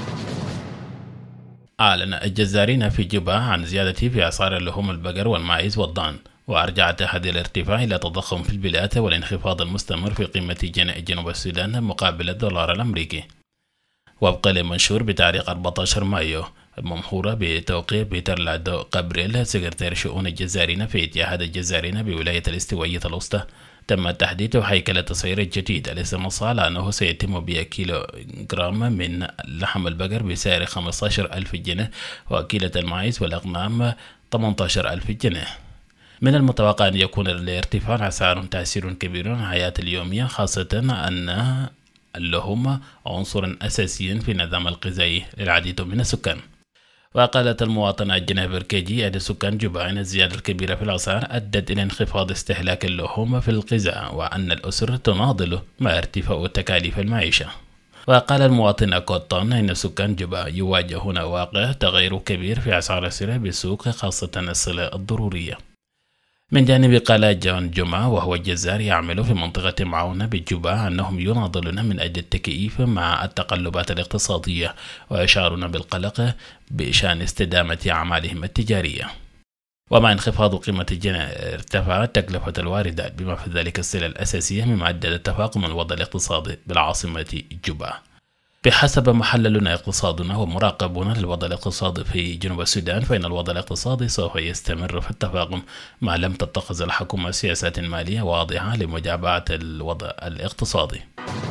أعلن الجزارين في جوبا عن زيادة في أسعار اللحوم البقر والماعز والضان، وأرجعت هذه الارتفاع إلى تضخم في البلاد والانخفاض المستمر في قيمة جنيه جنوب السودان مقابل الدولار الأمريكي. وفقا لمنشور بتاريخ 14 مايو الممحورة بتوقيع بيتر لادو قبريل سكرتير شؤون الجزائريين في اتحاد الجزائريين بولاية الاستوائية الوسطى، تم تحديد هيكل التصعير الجديد الذي نص على أنه سيتم بيع كيلو جرام من لحم البقر بسعر 15,000 جنيه، وكيلة المعيز والأغنام 18,000 جنيه. من المتوقع أن يكون لارتفاع أسعار تأثير كبير على الحياة اليومية، خاصة أن اللحوم عنصر أساسي في النظام الغذائي للعديد من السكان. وقالت المواطنة جنيه بركيجي أن سكان جوبا أن الزيادة الكبيرة في الأسعار أدت إلى انخفاض استهلاك اللحوم في الغذاء، وأن الأسر تناضل مع ارتفاع تكاليف المعيشة. وقال المواطن كوتون أن سكان جوبا يواجهون واقع تغير كبير في أسعار السلع بالسوق، خاصة السلع الضرورية. من جانب قال جون جمعة وهو جزار يعمل في منطقة معاونة بجوبا أنهم يناضلون من أجل التكييف مع التقلبات الاقتصادية، ويشعرون بالقلق بشأن استدامة أعمالهم التجارية. ومع انخفاض قيمة الجنيه ارتفعت تكلفة الواردات بما في ذلك السلع الأساسية، مما أدى لتفاقم الوضع الاقتصادي بالعاصمة جوبا. بحسب محللون اقتصادنا ومراقبون للوضع الاقتصادي في جنوب السودان، فإن الوضع الاقتصادي سوف يستمر في التفاقم ما لم تتخذ الحكومة سياسات مالية واضحة لمجابهة الوضع الاقتصادي.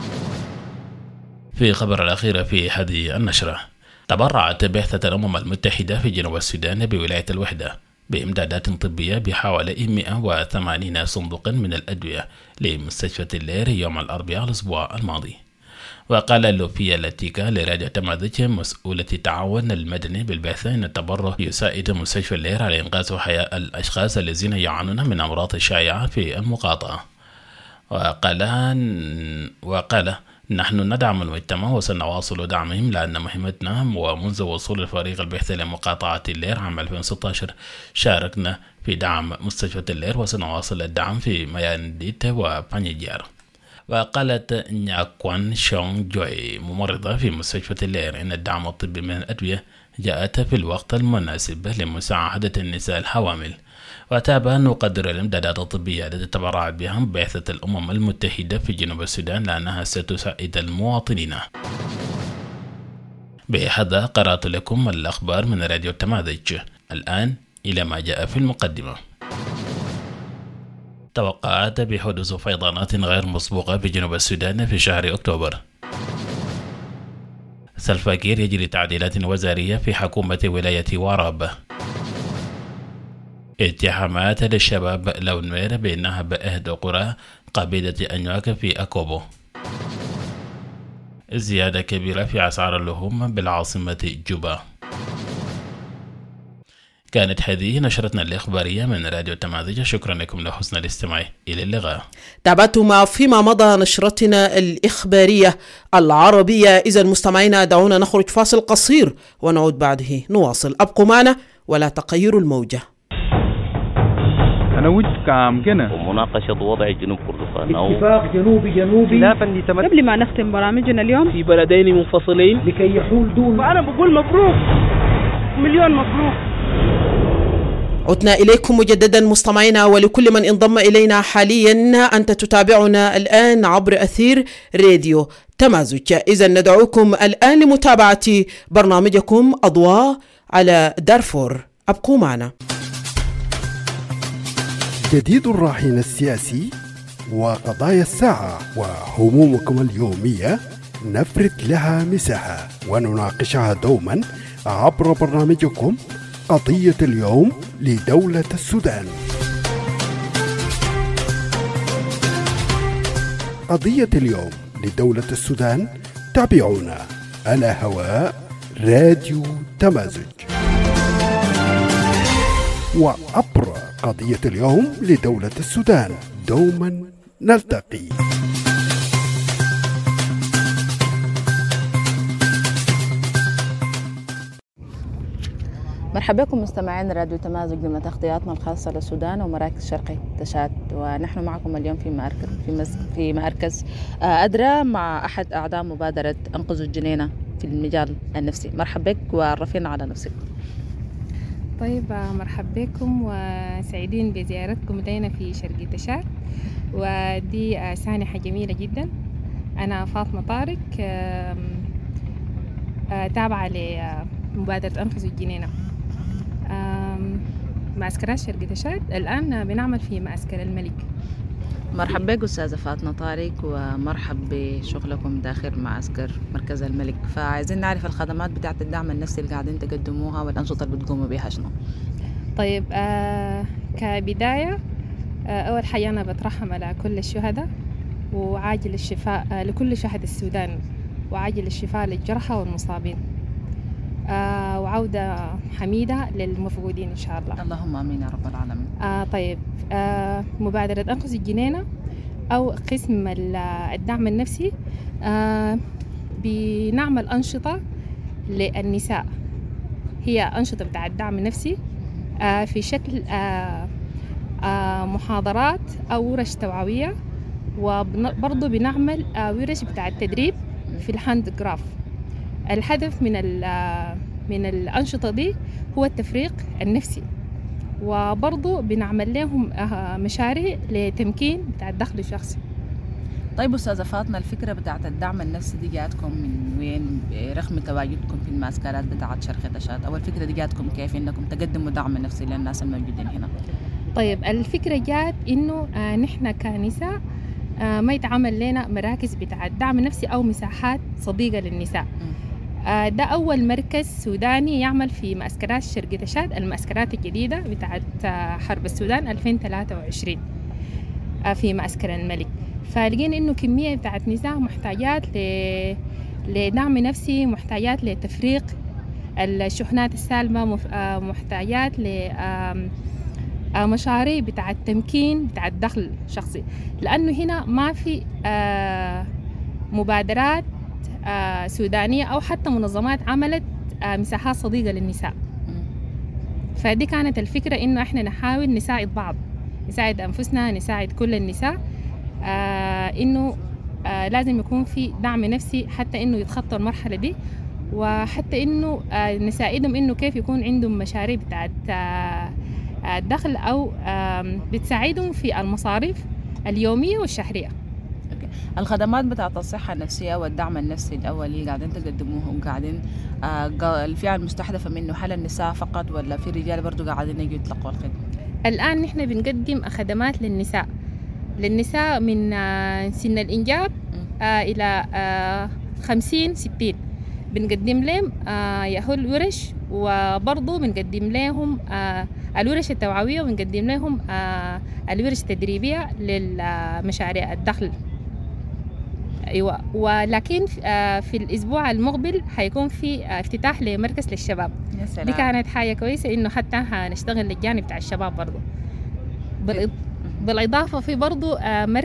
في خبر الأخير في هذه النشرة، تبرعت بعثة الأمم المتحدة في جنوب السودان بولاية الوحدة بإمدادات طبية بحوالي 180 صندوق من الأدوية لمستشفى اللير يوم الأربعاء الأسبوع الماضي. وقال لوفيا لاتيكا لراديو تمازج مسؤولة التعاون المدني بالبعثة أن التبرع يساعد مستشفى اللير على إنقاذ حياة الأشخاص الذين يعانون من أمراض شائعة في المقاطعة. وقال نحن ندعم المجتمع وسنواصل دعمهم، لأن مهمتنا ومنذ وصول الفريق البحثي لمقاطعة اللير عام 2016 شاركنا في دعم مستشفى اللير، وسنواصل الدعم في ميانديت وبانيجيار. وقالت نياكوان شونغ جوي ممرضة في مستشفى اللير إن الدعم الطبي من الأدوية جاءت في الوقت المناسب لمساعدة النساء الحوامل. وتابع أن نقدر الإمدادات الطبية التي تبرعت بها بعثة الأمم المتحدة في جنوب السودان لأنها ستساعد المواطنين. بهذا قرأت لكم الأخبار من راديو تمازج. الآن إلى ما جاء في المقدمة. توقعات بحدوث فيضانات غير مسبوقة في جنوب السودان في شهر أكتوبر. سلفاكير يجري تعديلات وزارية في حكومة ولاية واراب. اتهامات للشباب لونوير بأنها بإحدى قرى قبيلة أنيوك في أكوبو. زيادة كبيرة في أسعار اللحوم بالعاصمة جوبا. كانت هذه نشرتنا الإخبارية من راديو تمازج. شكرا لكم لحسن الاستماع. إلى اللقاء. تابعتم فيما مضى نشرتنا الإخبارية العربية. إذا مستمعينا دعونا نخرج فاصل قصير ونعود بعده نواصل. أبقوا معنا ولا تغيروا الموجة. أنا وجد كام جنة ومناقشة وضع جنوب كردفان اتفاق جنوبي قبل ما نختم برامجنا اليوم في بلدين منفصلين لكي يحول دون. وأنا بقول مبروك، مليون مبروك. عدنا إليكم مجددا مستمعينا، ولكل من انضم إلينا حاليا أنت تتابعنا الآن عبر أثير راديو تمازج. إذا ندعوكم الآن لمتابعة برنامجكم أضواء على دارفور. أبقوا معنا. جديد الراهن السياسي وقضايا الساعة وهمومكم اليومية نفرد لها مساحة ونناقشها دوما عبر برنامجكم قضية اليوم لدولة السودان. قضية اليوم لدولة السودان تابعونا على هواء راديو تمازج وعبر قضية اليوم لدولة السودان. دوما نلتقي. مرحبا بكم مستمعين راديو تمازج ضمن تغطياتنا الخاصة للسودان ومراكز شرقي تشاد، ونحن معكم اليوم في مركز أدرى مع أحد أعضاء مبادرة أنقذوا الجنينة في المجال النفسي. مرحبا بك وعرفينا على نفسك. طيب مرحبا بكم وسعيدين بزيارتكم لنا في شرقي تشاد، ودي سانحة جميلة جدا. أنا فاطمة طارق، تابعة لمبادرة أنقذوا الجنينة. معسكرات شرق تشاد الآن بنعمل في معسكر الملك. مرحبا بك أستاذة فاطمة طارق، ومرحب بشغلكم داخل معسكر مركز الملك. فعايزين نعرف الخدمات بتاعة الدعم النفسي اللي قاعدين تقدموها والأنشطة اللي بتقوموا بها شنو؟ طيب كبداية أول حاجة أنا بترحم على كل الشهداء وعاجل الشفاء لكل شهداء السودان، وعاجل الشفاء للجرحى والمصابين، وعودة حميدة للمفقودين إن شاء الله. اللهم آمين يا رب العالمين. طيب مبادرة أنقذ الجنينة أو قسم الدعم النفسي بنعمل أنشطة للنساء، هي أنشطة بتاع الدعم النفسي في شكل محاضرات أو ورش توعوية، وبرضه بنعمل ورش بتاع التدريب في الهاند جراف. الهدف من الأنشطة دي هو التفريق النفسي، وبرضه بنعمل لهم مشاريع لتمكين بتاع الدخل الشخصي. طيب أستاذة فاطمة، الفكرة بتاعت الدعم النفسي دي جاتكم من وين رغم تواجدكم في المعسكرات بتاعت شرق تشاد؟ أو الفكرة دي جاتكم كيف إنكم تقدموا دعم نفسي للناس الموجودين هنا؟ طيب الفكرة جات إنه نحن كنساء ما يتعمل لنا مراكز بتاع الدعم النفسي أو مساحات صديقة للنساء. ده أول مركز سوداني يعمل في معسكرات شرق تشاد، المعسكرات الجديدة بتاعت حرب السودان 2023 في معسكر الملك. فلقينا إنه كمية بتاعت نساء محتاجات لدعم نفسي، محتاجات لتفريق الشحنات السالبة، محتاجات مشاريع بتاعت تمكين بتاعت دخل شخصي، لأنه هنا ما في مبادرات سودانية أو حتى منظمات عملت مساحات صديقة للنساء. فدي كانت الفكرة، إنه إحنا نحاول نساعد بعض، نساعد أنفسنا، نساعد كل النساء، إنه لازم يكون في دعم نفسي حتى إنه يتخطوا المرحلة دي، وحتى إنه نساعدهم إنه كيف يكون عندهم مشاريع بتاعت الدخل أو بتساعدهم في المصاريف اليومية والشهرية. الخدمات بتاعت الصحة النفسية والدعم النفسي الأولي قاعدين تقدموهم، قاعدين الفئة المستهدفة منه هل النساء فقط ولا في رجال برضو قاعدين يجوا يتلقوا الخدمة؟ الآن نحن بنقدم خدمات للنساء من سن الإنجاب إلى 50-60، بنقدم لهم يهول ورش، وبرضو بنقدم لهم الورش التوعوية، وبنقدم لهم الورش التدريبية للمشاريع الدخل. أيوة. ولكن في الأسبوع المقبل حيكون في افتتاح لمركز للشباب. دي كانت حاجة كويسة، إنه حتى هنشتغل للجانب بتاع الشباب برضو. بالإضافة في برضو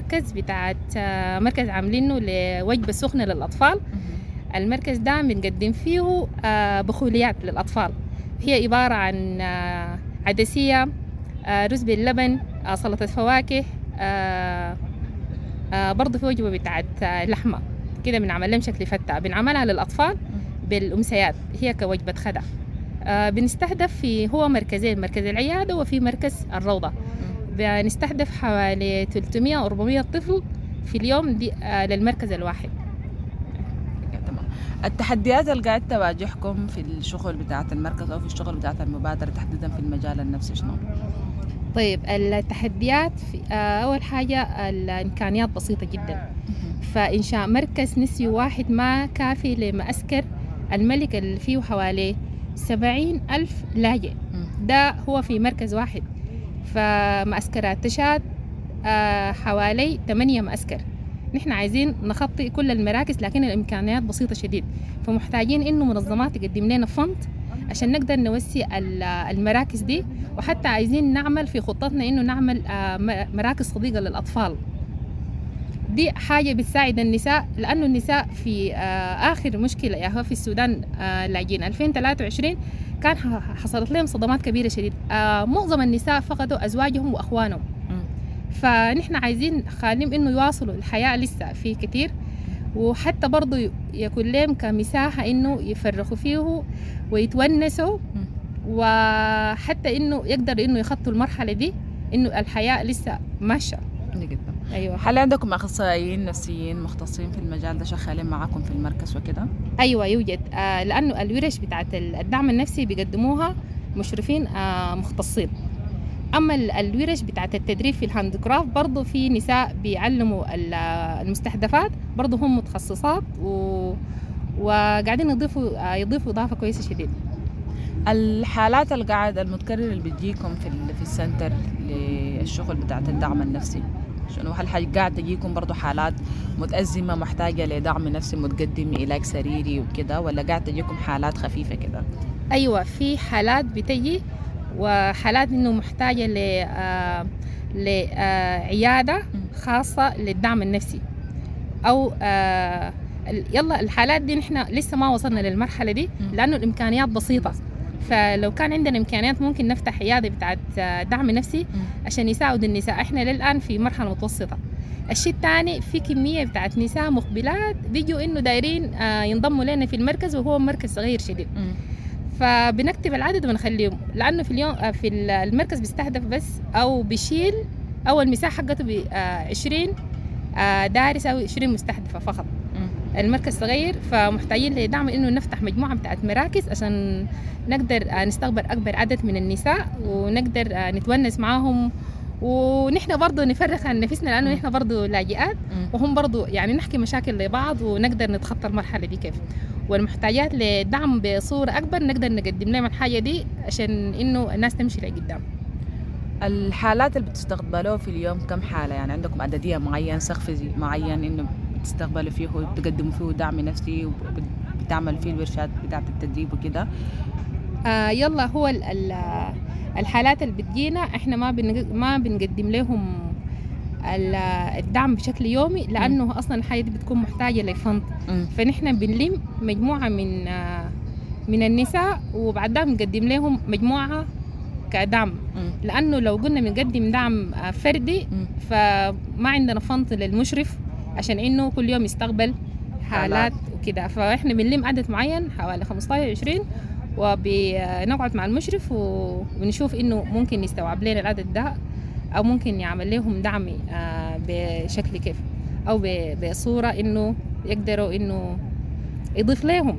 مركز عاملينه لوجبة سخنة للأطفال. المركز ده بنقدم فيه بخوليات للأطفال، هي عبارة عن عدسية، رز باللبن، سلطة فواكه، برضو في وجبة بتاعت لحمة كده بنعمل لهم شكل فتة، بنعملها للأطفال بالأمسيات، هي كوجبة غدا. بنستهدف هو مركزين، مركز العيادة وفي مركز الروضة. بنستهدف حوالي 300-400 طفل في اليوم دي للمركز الواحد. التحديات اللي قاعد تواجهكم في الشغل بتاعة المركز أو في الشغل بتاعة المبادرة تحديدا في المجال النفسي شنو؟ طيب التحديات أول حاجة الإمكانيات بسيطة جدا، فإنشاء مركز نسي واحد ما كافي لمعسكر الملك اللي فيه حوالي 70,000 لاجئ، ده هو في مركز واحد. فمعسكرات تشاد حوالي 8 معسكر، نحن عايزين نخطي كل المراكز لكن الإمكانيات بسيطة شديد، فمحتاجين إنه منظمات تقدم لنا فند عشان نقدر نوسع المراكز دي، وحتى عايزين نعمل في خطتنا إنه نعمل مراكز صديقة للأطفال. دي حاجة بتساعد النساء، لأنه النساء في آخر مشكلة ياها في السودان لاجئين 2023 كان حصلت لهم صدمات كبيرة شديد، معظم النساء فقدوا أزواجهم وأخوانهم. فنحن عايزين خاليهم إنه يواصلوا الحياة، لسه في كتير، وحتى برضو يكون لهم كمساحة إنه يفرخوا فيه ويتونسوا، وحتى إنه يقدر إنه يخطوا المرحلة دي، إنه الحياة لسه ماشية. جدا. ايوه. هل عندكم اخصائيين نفسيين مختصين في المجال ده شغالين معاكم في المركز وكده؟ ايوه يوجد، لانه الورش بتاعت الدعم النفسي بيقدموها مشرفين مختصين. اما الورش بتاعت التدريب في الهاند كرافت برضه في نساء بيعلموا المستهدفات برضه هم متخصصات وقاعدين يضيفوا اضافه كويسه شديد. الحالات القاعد المتكرر اللي بتجيكم في السنتر للشغل بتاعت الدعم النفسي شنو؟ هل قاعد تجيكم برضو حالات متأزمة محتاجة لدعم نفسي متقدم علاج سريري وكده، ولا قاعد تجيكم حالات خفيفة كده؟ ايوه في حالات بتجي، وحالات انه محتاجة لعيادة خاصة للدعم النفسي او يلا الحالات دي نحن لسه ما وصلنا للمرحلة دي لأنه الإمكانيات بسيطة. فلو كان عندنا إمكانيات ممكن نفتح عيادة بتاعت دعم نفسي عشان يساعد النساء. إحنا للآن في مرحلة متوسطة. الشيء الثاني في كمية بتاعت نساء مقبلات بيجوا إنه دايرين ينضموا لنا في المركز، وهو مركز صغير شديد. فبنكتب العدد ونخليهم، لأنه في المركز بيستهدف بس أو بيشيل أو المساحة حقته 20 دارس أو 20 مستهدفة فقط. المركز صغير، فمحتاجين لدعم إنه نفتح مجموعة بتاعت مراكز عشان نقدر نستقبل أكبر عدد من النساء ونقدر نتونس معاهم، ونحن برضو نفرخ عن نفسنا لأنه نحن برضو لاجئات وهم برضو يعني نحكي مشاكل لبعض ونقدر نتخطى المرحلة دي كيف. والمحتاجات لدعم بصورة أكبر نقدر نقدم لهم الحاجة دي عشان إنه الناس تمشي لقدام. الحالات اللي بتستقبلوه في اليوم كم حالة؟ يعني عندكم عددية معين، سقف معين إنه تستقبلوا فيه وتقدموا فيه دعم نفسي وبتعمل فيه الورشات بتاعت التدريب وكده؟ يلا هو الحالات اللي بتجينا احنا ما بنقدم لهم الدعم بشكل يومي لانه اصلا الحاجه دي بتكون محتاجه لفند. فنحن بنلم مجموعه من النساء وبعد ده بنقدم لهم مجموعه كدعم. لانه لو قلنا بنقدم دعم فردي فما عندنا فند للمشرف عشان انه كل يوم يستقبل حالات وكده. فاحنا بنلم عدد معين حوالي 15-20 وبنقعد مع المشرف ونشوف انه ممكن يستوعب لنا العدد ده او ممكن يعمل لهم دعم بشكل كيف او بصورة انه يقدروا انه يضيف لهم.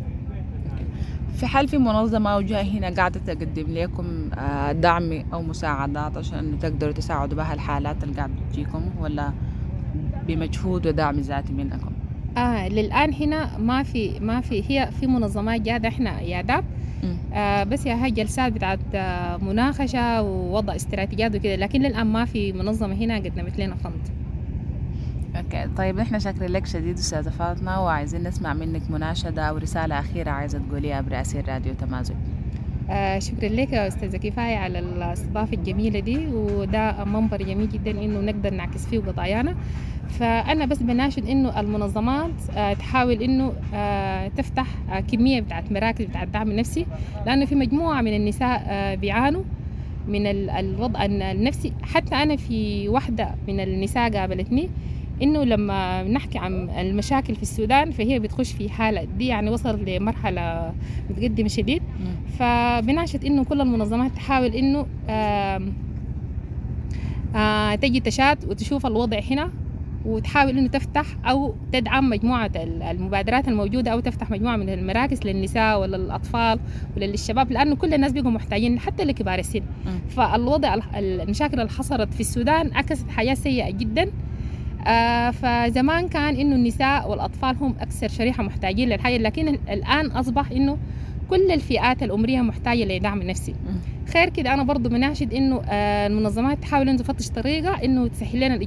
في حال في منظمة أو جهة هنا قاعدة تقدم لكم دعم أو مساعدات عشان تقدروا تساعدوا بها الحالات اللي قاعدة تجيكم، ولا بمجهود ودعم ذاتي منكم؟ للآن هنا ما في هي في منظمات جادة احنا عيادات بس هي جلسات بتاعت مناقشة ووضع استراتيجيات وكده، لكن للآن ما في منظمة هنا قدمت لنا فند. اوكي طيب نحن شاكرين لك شديد أستاذة فاطمة، وعايزين نسمع منك مناشدة أو رسالة أخيرة عايزة تقوليها برئاسة راديو تمازج. شكرا لك يا أستاذة كفاية على الاستضافة الجميلة دي، وده منبر جميل جدا إنه نقدر نعكس فيه قضايانا. فأنا بس بناشد إنه المنظمات تحاول إنه تفتح كمية بتاعت مراكز بتاعت دعم النفسي، لأنه في مجموعة من النساء بيعانوا من الوضع النفسي. حتى أنا في واحدة من النساء قابلتني إنه لما نحكي عن المشاكل في السودان فهي بتخش في حالة دي، يعني وصل لمرحلة متقدمة شديد. فبناشد إنه كل المنظمات تحاول إنه تجي تشات وتشوف الوضع هنا وتحاول إنه تفتح أو تدعم مجموعة المبادرات الموجودة أو تفتح مجموعة من المراكز للنساء ولا للأطفال ولا للشباب، لأنه كل الناس بيقوا محتاجين حتى لكبار السن. فالوضع المشاكل اللي حصلت في السودان عكست حياة سيئة جدا. فزمان كان إنه النساء والأطفال هم أكثر شريحة محتاجين للحياة، لكن الآن أصبح إنه كل الفئات العمرية محتاجة لدعم نفسي. خير كده أنا برضو بناشد إنه المنظمات تحاول إنه تفتش طريقة إنه تسهل لنا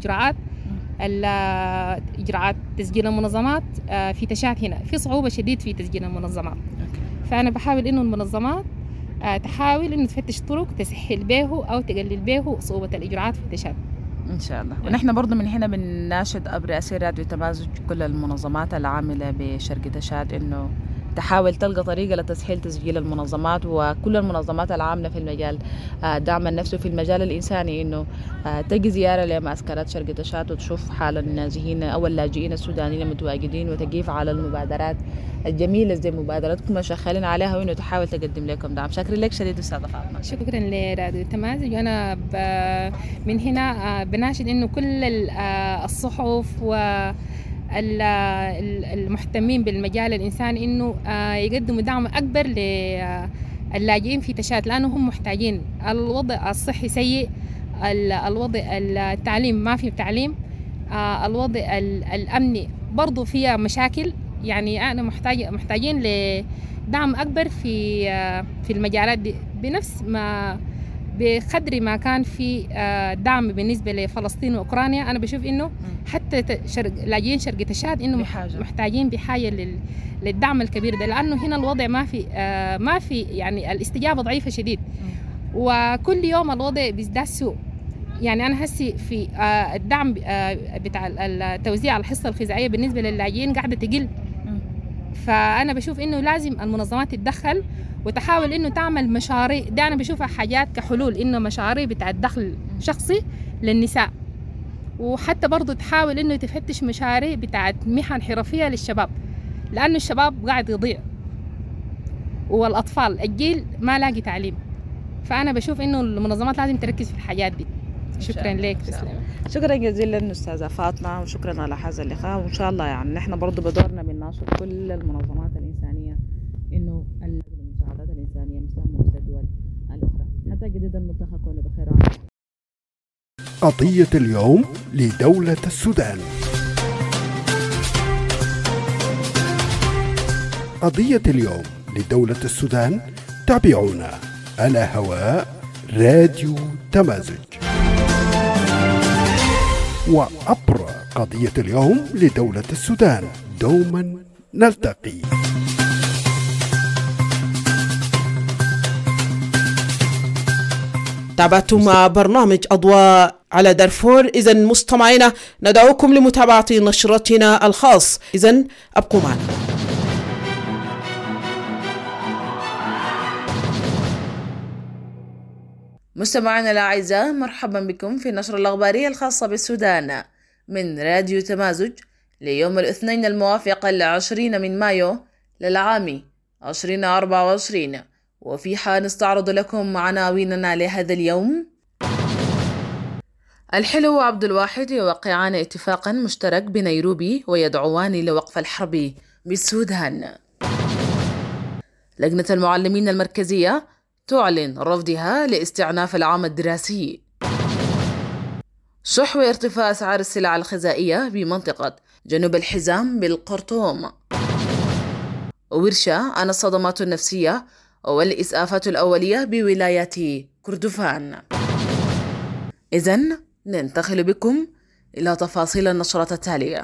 الإجراءات تسجيل المنظمات في تشات. هنا في صعوبة شديد في تسجيل المنظمات. فأنا بحاول إنه المنظمات تحاول إنه تفتش طرق تسهل به أو تقلل به صعوبة الإجراءات في تشات إن شاء الله. ونحن برضو من هنا بنناشد عبر راديو تمازج كل المنظمات العاملة بشرق تشاد إنه تحاول تلقى طريقة لتسهيل تسجيل المنظمات وكل المنظمات العاملة في المجال دعم النفسي في المجال الإنساني، إنه تجي زيارة لمعسكرات شرق تشات وتشوف حال النازحين أو اللاجئين السودانيين المتواجدين وتقيف على المبادرات الجميلة زي مبادرتكم شغالين عليها، وإنه تحاول تقدم لكم دعم. شكرا لك شديد أستاذة فاطمة. شكرا لراديو تمازج. أنا من هنا بناشد إنه كل الصحف والمهتمين بالمجال الإنساني إنه يقدموا دعم أكبر للاجئين في تشات، لأنه هم محتاجين. الوضع الصحي سيء، الوضع التعليم ما في تعليم، الوضع الأمني برضو فيها مشاكل. يعني أنا محتاجين لدعم أكبر في المجالات دي، بنفس ما بقدر ما كان في دعم بالنسبة لفلسطين وأوكرانيا. أنا بشوف إنه حتى لاجئين شرق تشاد إنه محتاجين بحاجة للدعم الكبير ده، لأنه هنا الوضع ما في يعني الاستجابة ضعيفة شديد، وكل يوم الوضع بيزداد سوء. يعني أنا هسي في الدعم بتاع التوزيع الحصة الغذائية بالنسبة للاجئين قاعدة تقل. فأنا بشوف إنه لازم المنظمات تتدخل وتحاول إنه تعمل مشاريع. ده أنا بشوفها حاجات كحلول، إنه مشاريع بتاع دخل شخصي للنساء، وحتى برضو تحاول إنه تفتش مشاريع بتاعت مهن حرفية للشباب، لأنه الشباب قاعد يضيع والأطفال الجيل ما لاقي تعليم. فأنا بشوف إنه المنظمات لازم تركز في الحاجات دي. شكرا لك. شكرا جزيلا أستاذة فاطمة، وشكرا على هذا اللقاء. وإن شاء الله يعني نحن برضو بدورنا بنناشد كل المنظمات الإنسانية إنه المساعدات الإنسانية مساهمة في الدول الأخرى. حتى جديدا ملتقى، كونوا بخير. قضية اليوم لدولة السودان. قضية اليوم لدولة السودان، تابعونا على هواء راديو تمازج. وأبرى قضية اليوم لدولة السودان، دوما نلتقي. تابعتم برنامج أضواء على دارفور. إذن مستمعينا ندعوكم لمتابعة نشرتنا الخاص، إذن أبقوا معنا. مستمعينا الأعزاء، مرحبا بكم في النشرة الأخبارية الخاصة بالسودان من راديو تمازج ليوم الاثنين الموافق 20 من مايو للعام 2024، وفيها نستعرض لكم عناويننا لهذا اليوم. الحلو وعبد الواحد يوقعان اتفاقا مشترك بنيروبي ويدعوان لوقف الحرب بالسودان. لجنة المعلمين المركزية تعلن رفضها لاستئناف العام الدراسي. شح وارتفاع أسعار السلع الغذائية بمنطقة جنوب الحزام بالخرطوم. ورشة عن الصدمات النفسية والإسعافات الأولية بولاية كردفان. إذن ننتقل بكم إلى تفاصيل النشرة التالية.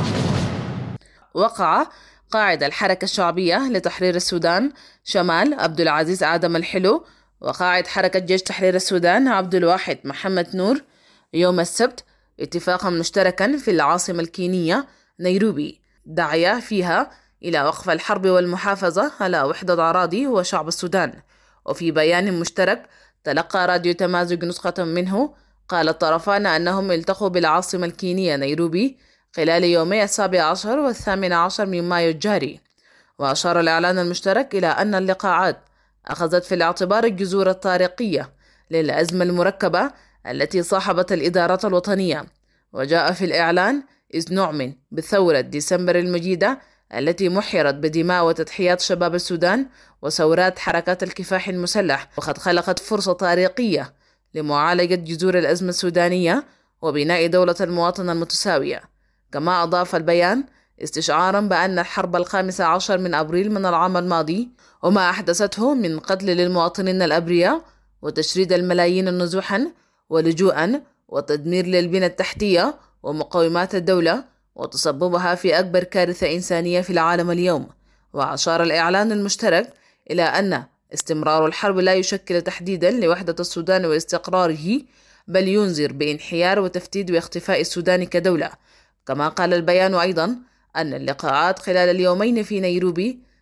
وقع قائد الحركة الشعبية لتحرير السودان شمال عبد العزيز آدم الحلو وقائد حركة جيش تحرير السودان عبد الواحد محمد نور يوم السبت اتفاقا مشتركا في العاصمة الكينية نيروبي، دعيا فيها إلى وقف الحرب والمحافظة على وحدة أراضي وشعب السودان. وفي بيان مشترك تلقى راديو تمازج نسخة منه، قال الطرفان أنهم التقوا بالعاصمة الكينية نيروبي خلال يومي 17 و18 من مايو الجاري. وأشار الإعلان المشترك إلى أن اللقاءات أخذت في الاعتبار الجذور التاريخية للأزمة المركبة التي صاحبت الإدارة الوطنية، وجاء في الإعلان إذ نؤمن بثورة ديسمبر المجيدة التي محرت بدماء وتضحيات شباب السودان وثورات حركات الكفاح المسلح، وقد خلقت فرصة تاريخية لمعالجة جذور الأزمة السودانية وبناء دولة المواطن المتساوية. كما أضاف البيان استشعارا بأن الحرب 15 من أبريل من العام الماضي وما أحدثته من قتل للمواطنين الأبرياء وتشريد الملايين نزوحا ولجوءا وتدمير للبنى التحتية ومقومات الدولة وتسببها في أكبر كارثة إنسانية في العالم اليوم. وأشار الإعلان المشترك إلى أن استمرار الحرب لا يشكل تحديدا لوحدة السودان واستقراره، بل ينذر بانحيار وتفتيت واختفاء السودان كدولة. كما قال البيان أيضا أن اللقاءات خلال اليومين في نيروبي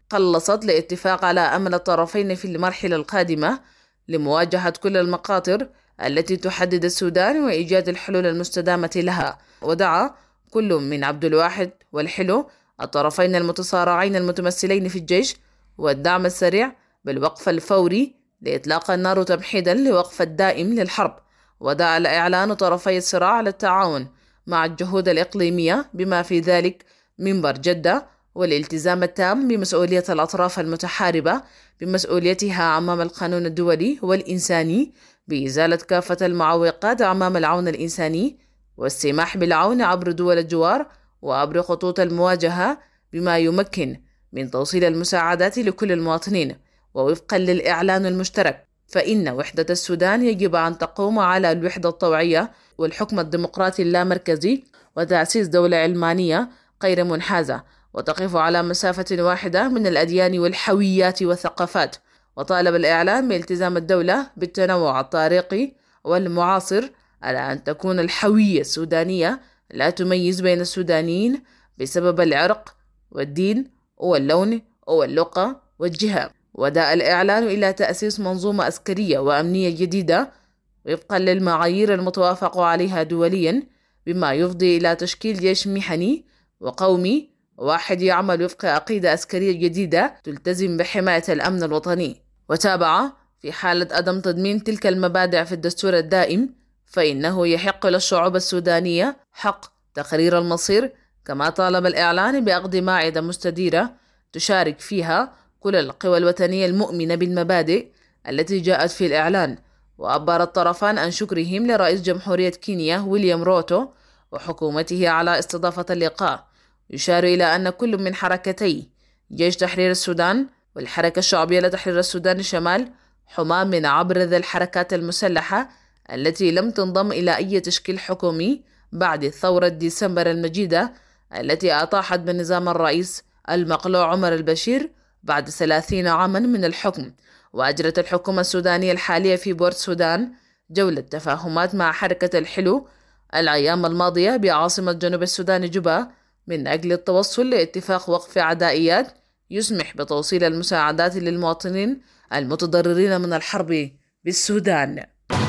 قلصت لاتفاق على أمل الطرفين في المرحلة القادمة لمواجهة كل المخاطر التي تحدد السودان وإيجاد الحلول المستدامة لها. ودعا كل من عبد الواحد والحلو الطرفين المتصارعين المتمثلين في الجيش والدعم السريع بالوقف الفوري لإطلاق النار تمحيدا لوقف الدائم للحرب، ودعا لإعلان طرفي الصراع على التعاون مع الجهود الإقليمية بما في ذلك منبر جدة والالتزام التام بمسؤولية الأطراف المتحاربة بمسؤوليتها أمام القانون الدولي والإنساني بإزالة كافة المعوقات أمام العون الإنساني والسماح بالعون عبر دول الجوار وعبر خطوط المواجهة بما يمكن من توصيل المساعدات لكل المواطنين. ووفقا للإعلان المشترك فإن وحدة السودان يجب أن تقوم على الوحدة الطوعية والحكم الديمقراطي اللامركزي وتأسيس دولة علمانية غير منحازة وتقف على مسافة واحدة من الأديان والحويات والثقافات. وطالب الإعلان بالتزام الدولة بالتنوع الطريقي والمعاصر على أن تكون الحوية السودانية لا تميز بين السودانيين بسبب العرق والدين واللون واللغة والجهة. ودعا الإعلان إلى تأسيس منظومة عسكرية وأمنية جديدة وفقا للمعايير المتوافق عليها دوليا بما يفضي إلى تشكيل جيش محني وقومي واحد يعمل وفق عقيدة عسكرية جديدة تلتزم بحماية الأمن الوطني. وتابع في حالة عدم تضمين تلك المبادئ في الدستور الدائم فإنه يحق للشعوب السودانية حق تقرير المصير، كما طالب الإعلان بأخذ مائدة مستديرة تشارك فيها كل القوى الوطنية المؤمنة بالمبادئ التي جاءت في الإعلان. وعبر الطرفان عن شكرهم لرئيس جمهورية كينيا ويليام روتو وحكومته على استضافة اللقاء. يشار إلى أن كل من حركتي جيش تحرير السودان والحركة الشعبية لتحرير السودان الشمال حماة من عبرة الحركات المسلحة التي لم تنضم إلى أي تشكيل حكومي بعد ثورة ديسمبر المجيدة التي أطاحت بنظام الرئيس المقلوع عمر البشير بعد 30 عاما من الحكم. وأجرت الحكومة السودانية الحالية في بورت سودان جولة تفاهمات مع حركة الحلو الأيام الماضية بعاصمة جنوب السودان جوبا من أجل التوصل لاتفاق وقف عدائيات يسمح بتوصيل المساعدات للمواطنين المتضررين من الحرب بالسودان.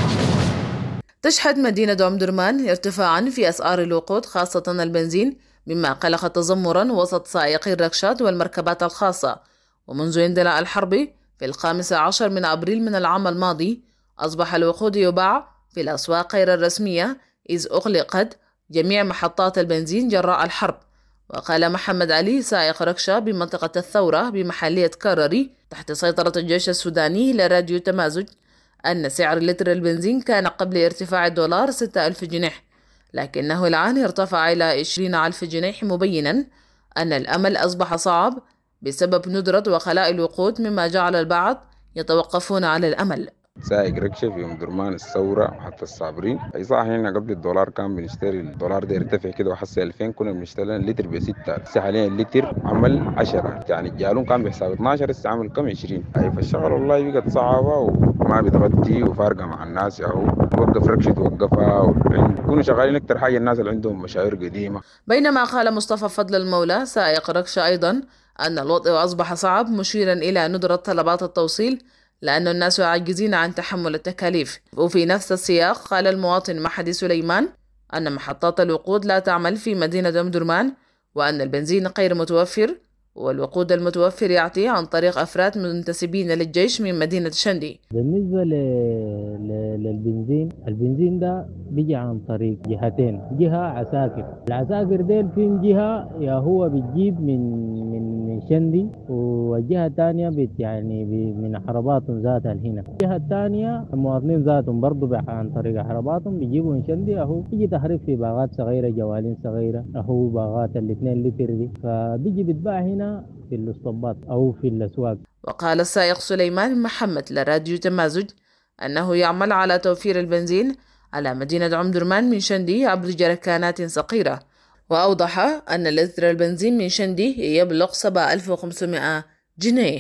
تشهد مدينة أم درمان ارتفاعا في أسعار الوقود خاصة البنزين مما خلق تذمرا وسط سائقي الركشات والمركبات الخاصة. ومنذ اندلاع الحرب في 15 من أبريل من العام الماضي أصبح الوقود يباع في الأسواق غير الرسمية إذ أغلقت جميع محطات البنزين جراء الحرب. وقال محمد علي سائق ركشة بمنطقة الثورة بمحلية كرري تحت سيطرة الجيش السوداني لراديو تمازج أن سعر لتر البنزين كان قبل ارتفاع الدولار 6,000 جنيه لكنه الآن ارتفع إلى 20,000 جنيه، مبينا أن الأمل أصبح صعب بسبب ندرة وخلاء الوقود مما جعل البعض يتوقفون على الأمل. سائق ركشة في أم درمان الثورة وحتى الصابرين. أي صح هنا قبل الدولار كان بنشتري الدولار ده يرتفع كده وحسه 2000 كنا بنشتري اللتر ب6. هسه حاليا اللتر عمل 10 يعني الجالون كان بحساب 12 هسه عمل كم 20. أي فالشغل والله بقت صعبة وما بتغطي وفارقة مع الناس أهو وقف ركشة توقفها يكونوا شغالين أكتر حاجة الناس اللي عندهم مشاعر قديمة. بينما قال مصطفى فضل المولى سائق ركشة أيضا أن الوضع أصبح صعب مشيرا إلى ندرة طلبات التوصيل لأن الناس عاجزين عن تحمل التكاليف. وفي نفس السياق قال المواطن محدي سليمان أن محطات الوقود لا تعمل في مدينة أم درمان وأن البنزين غير متوفر والوقود المتوفر يعطي عن طريق أفراد منتسبين للجيش من مدينة شندي. بالنسبة للبنزين، البنزين ده بيجي عن طريق جهتين، جهة عساكر، العساكر ديل فين جهة يا هو بتجيب من شندي والجهة الثانية يعني من حرباتهم ذاتها هنا. الجهة الثانية المواطنين ذاتهم برضو عن طريق حرباتهم بيجيبوا من شندي أهو بيجي تحريف في باغات صغيرة جوالين صغيرة أهو باغات 2 لتر دي فبيجي بتباع هنا في الاسطبات أو في الأسواق. وقال السائق سليمان محمد لراديو تمازج أنه يعمل على توفير البنزين على مدينة أم درمان من شندي عبر جركانات صغيرة. وأوضح أن لتر البنزين من شندي يبلغ 7,500 جنيه.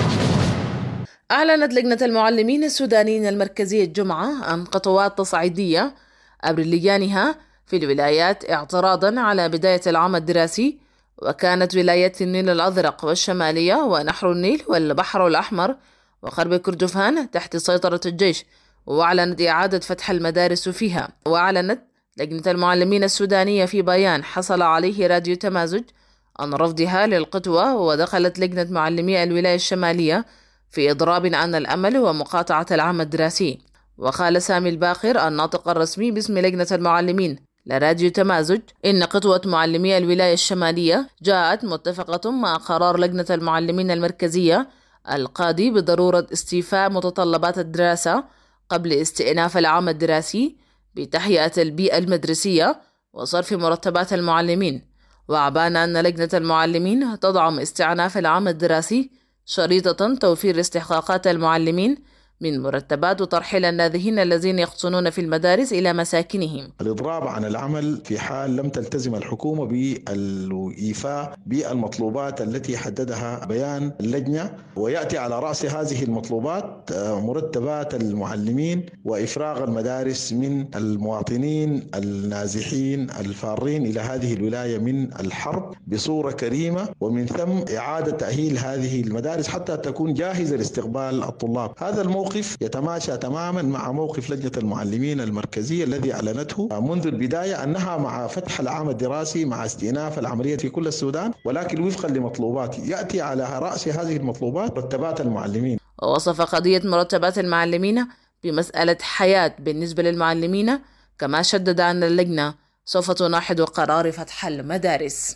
أعلنت لجنة المعلمين السودانيين المركزية الجمعة عن خطوات تصعيدية عبر لجانها في الولايات اعتراضا على بداية العام الدراسي وكانت ولايات النيل الأزرق والشمالية ونحر النيل والبحر الأحمر وغرب كردفان تحت سيطرة الجيش، وأعلنت إعادة فتح المدارس فيها. وأعلنت لجنة المعلمين السودانية في بيان حصل عليه راديو تمازج عن رفضها للقطوة، ودخلت لجنة معلمي الولاية الشمالية في إضراب عن الأمل ومقاطعة العام الدراسي. وقال سامي الباقر الناطق الرسمي باسم لجنة المعلمين لراديو تمازج إن قطوة معلمي الولاية الشمالية جاءت متفقة مع قرار لجنة المعلمين المركزية القاضي بضرورة استيفاء متطلبات الدراسة قبل استئناف العام الدراسي بتهيئة البيئة المدرسية وصرف مرتبات المعلمين. وأبان أن لجنة المعلمين تدعم استئناف العام الدراسي شريطة توفير استحقاقات المعلمين من مرتبات وترحيل الناذحين الذين يقطنون في المدارس إلى مساكنهم. الإضراب عن العمل في حال لم تلتزم الحكومة بالإيفاء بالمطلوبات التي حددها بيان اللجنة، ويأتي على رأس هذه المطلوبات مرتبات المعلمين وإفراغ المدارس من المواطنين النازحين الفارين إلى هذه الولاية من الحرب بصورة كريمة، ومن ثم إعادة تأهيل هذه المدارس حتى تكون جاهزة لاستقبال الطلاب. هذا الموقف يتماشى تماما مع موقف لجنة المعلمين المركزية الذي أعلنته منذ البداية أنها مع فتح العام الدراسي مع استئناف العملية في كل السودان، ولكن وفقا لمطلوبات يأتي على رأس هذه المطلوبات مرتبات المعلمين. ووصف قضية مرتبات المعلمين بمسألة حياة بالنسبة للمعلمين، كما شدد أن اللجنة سوف تناحض قرار فتح المدارس.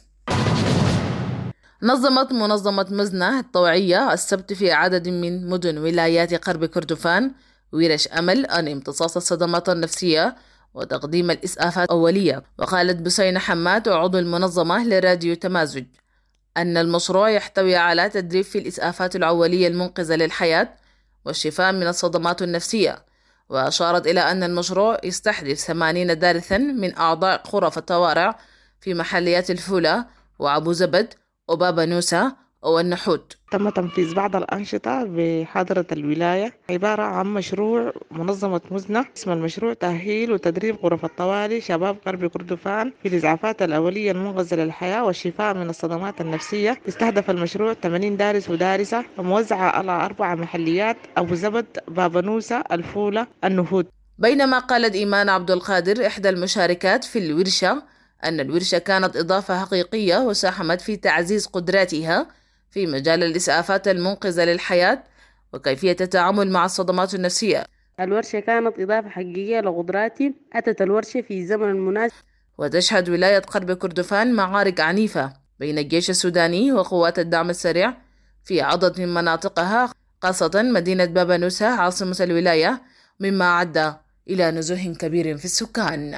نظمت منظمة مزنة الطوعية السبت في عدد من مدن ولايات غرب كردفان ورش أمل عن امتصاص الصدمات النفسية وتقديم الإسعافات الأولية. وقالت بسينة حماد عضو المنظمة لراديو تمازج أن المشروع يحتوي على تدريب في الإسعافات الأولية المنقذة للحياة والشفاء من الصدمات النفسية. وأشارت إلى أن المشروع يستحدث 80 دارسا من أعضاء غرف الطوارئ في محليات الفولة وأبو زبد وبابا نوسة والنحوت. تم تنفيذ بعض الأنشطة بحاضرة الولاية، عبارة عن مشروع منظمة مزنة. اسم المشروع تأهيل وتدريب غرف الطوارئ شباب غرب كردفان في الإسعافات الأولية المنقذة للحياة والشفاء من الصدمات النفسية. استهدف المشروع 80 دارس ودارسة وموزعة على 4 محليات: أبو زبد، بابا نوسة، الفولة، النهود. بينما قالت إيمان عبد القادر إحدى المشاركات في الورشة أن الورشة كانت إضافة حقيقية وساهمت في تعزيز قدراتها في مجال الإسعافات المنقذة للحياة وكيفية التعامل مع الصدمات النفسية. الورشة كانت إضافة حقيقية لقدراتي، أتت الورشة في زمن المناسب. وتشهد ولاية غرب كردفان معارك عنيفة بين الجيش السوداني وقوات الدعم السريع في عدد من مناطقها، خاصة مدينة بابا نوسة عاصمة الولاية، مما عدى إلى نزوح كبير في السكان.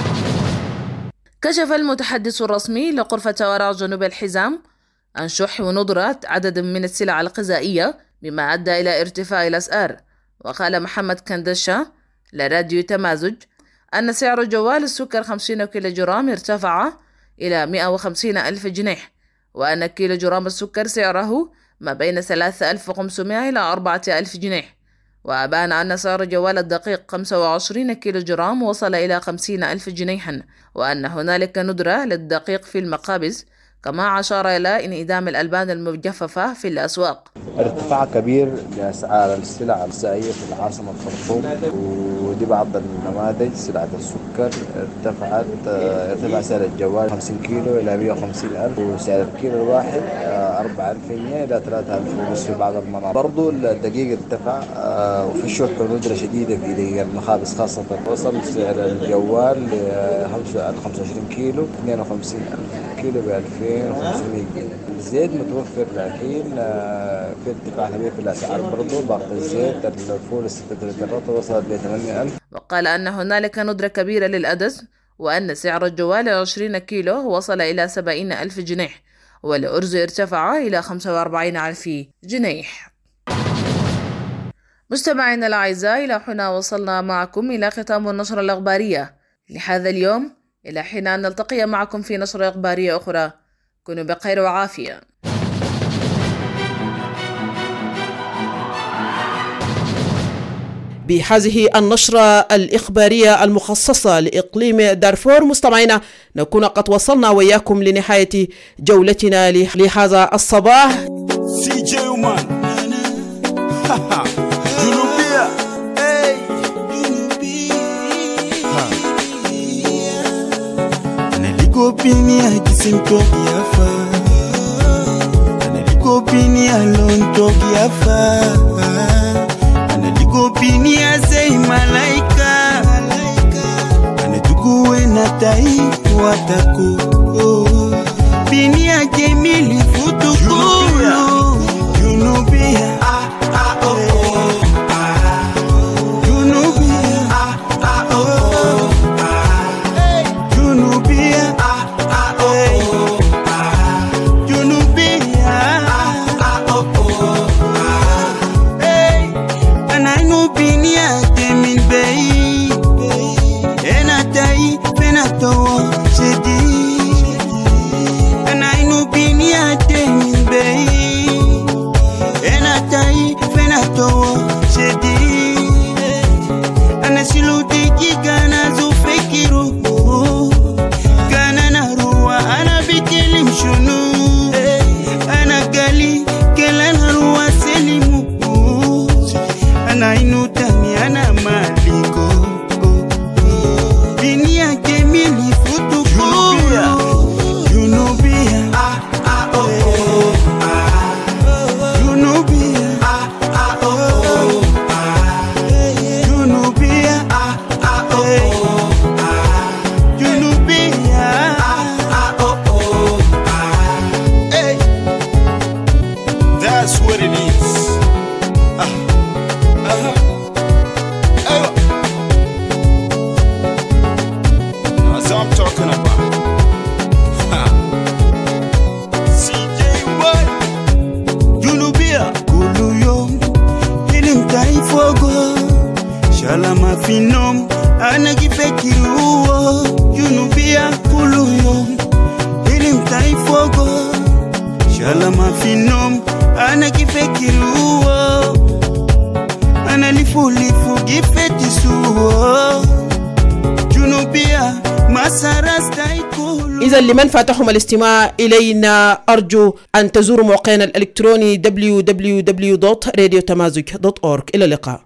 كشف المتحدث الرسمي لغرفة طوارئ جنوب الحزام عن شح وندرة عدد من السلع الغذائية مما أدى إلى ارتفاع الأسعار. وقال محمد كندشة لراديو تمازج أن سعر جوال السكر 50 كيلو جرام ارتفع إلى 150 ألف جنيه، وأن كيلو جرام السكر سعره ما بين 3500 إلى 4000 جنيه. وأبان أن سعر جوال الدقيق 25 كيلو جرام وصل إلى 50 ألف جنيها، وأن هنالك ندرة للدقيق في المقابز، كما أشار إلى انعدام الألبان المجففة في الأسواق. ارتفاع كبير لأسعار السلع الغذائية في العاصمة الخرطوم، ودي بعض النماذج. سلعة السكر ارتفع سعر الجوال 50 كيلو إلى 150 ألف، وسعر الكيلو الواحد 4000 جنيه إلى 3000 ونص في بعض المناطق. برضو الدقيق ارتفع، وفي شح وندرة شديدة في المخابز خاصة. وصل سعر الجوال ل 25 كيلو 52 ألف، كيلو ب 2500 جنيه. الزيت متوفر، لكن في ارتفاع كبير في الأسعار. برضو باقة الزيت الفول 6 لترات وصلت ل 8000. وقال أن هنالك ندرة كبيرة للأدز، وأن سعر الجوال 20 كيلو وصل إلى 70 ألف جنيه، والأرز ارتفع إلى 45 ألف جنيه. مستمعينا الأعزاء، إلى هنا وصلنا معكم إلى ختام النشرة الأخبارية لهذا اليوم. إلى حين أن نلتقي معكم في نشرة أخبارية أخرى، كونوا بخير وعافية. بهذه النشرة الإخبارية المخصصة لإقليم دارفور مستمعينا نكون قد وصلنا وإياكم لنهاية جولتنا لهذا الصباح. Kopini akisimto kiafa analikopini alonto kiafa analikopini asei malaika anatukuwe na tai watako bini yake milifutukulu junubia إذا لمن فاتحهم الاستماع إلينا أرجو أن تزوروا موقعنا الإلكتروني www.radiotamazuj.org. إلى اللقاء.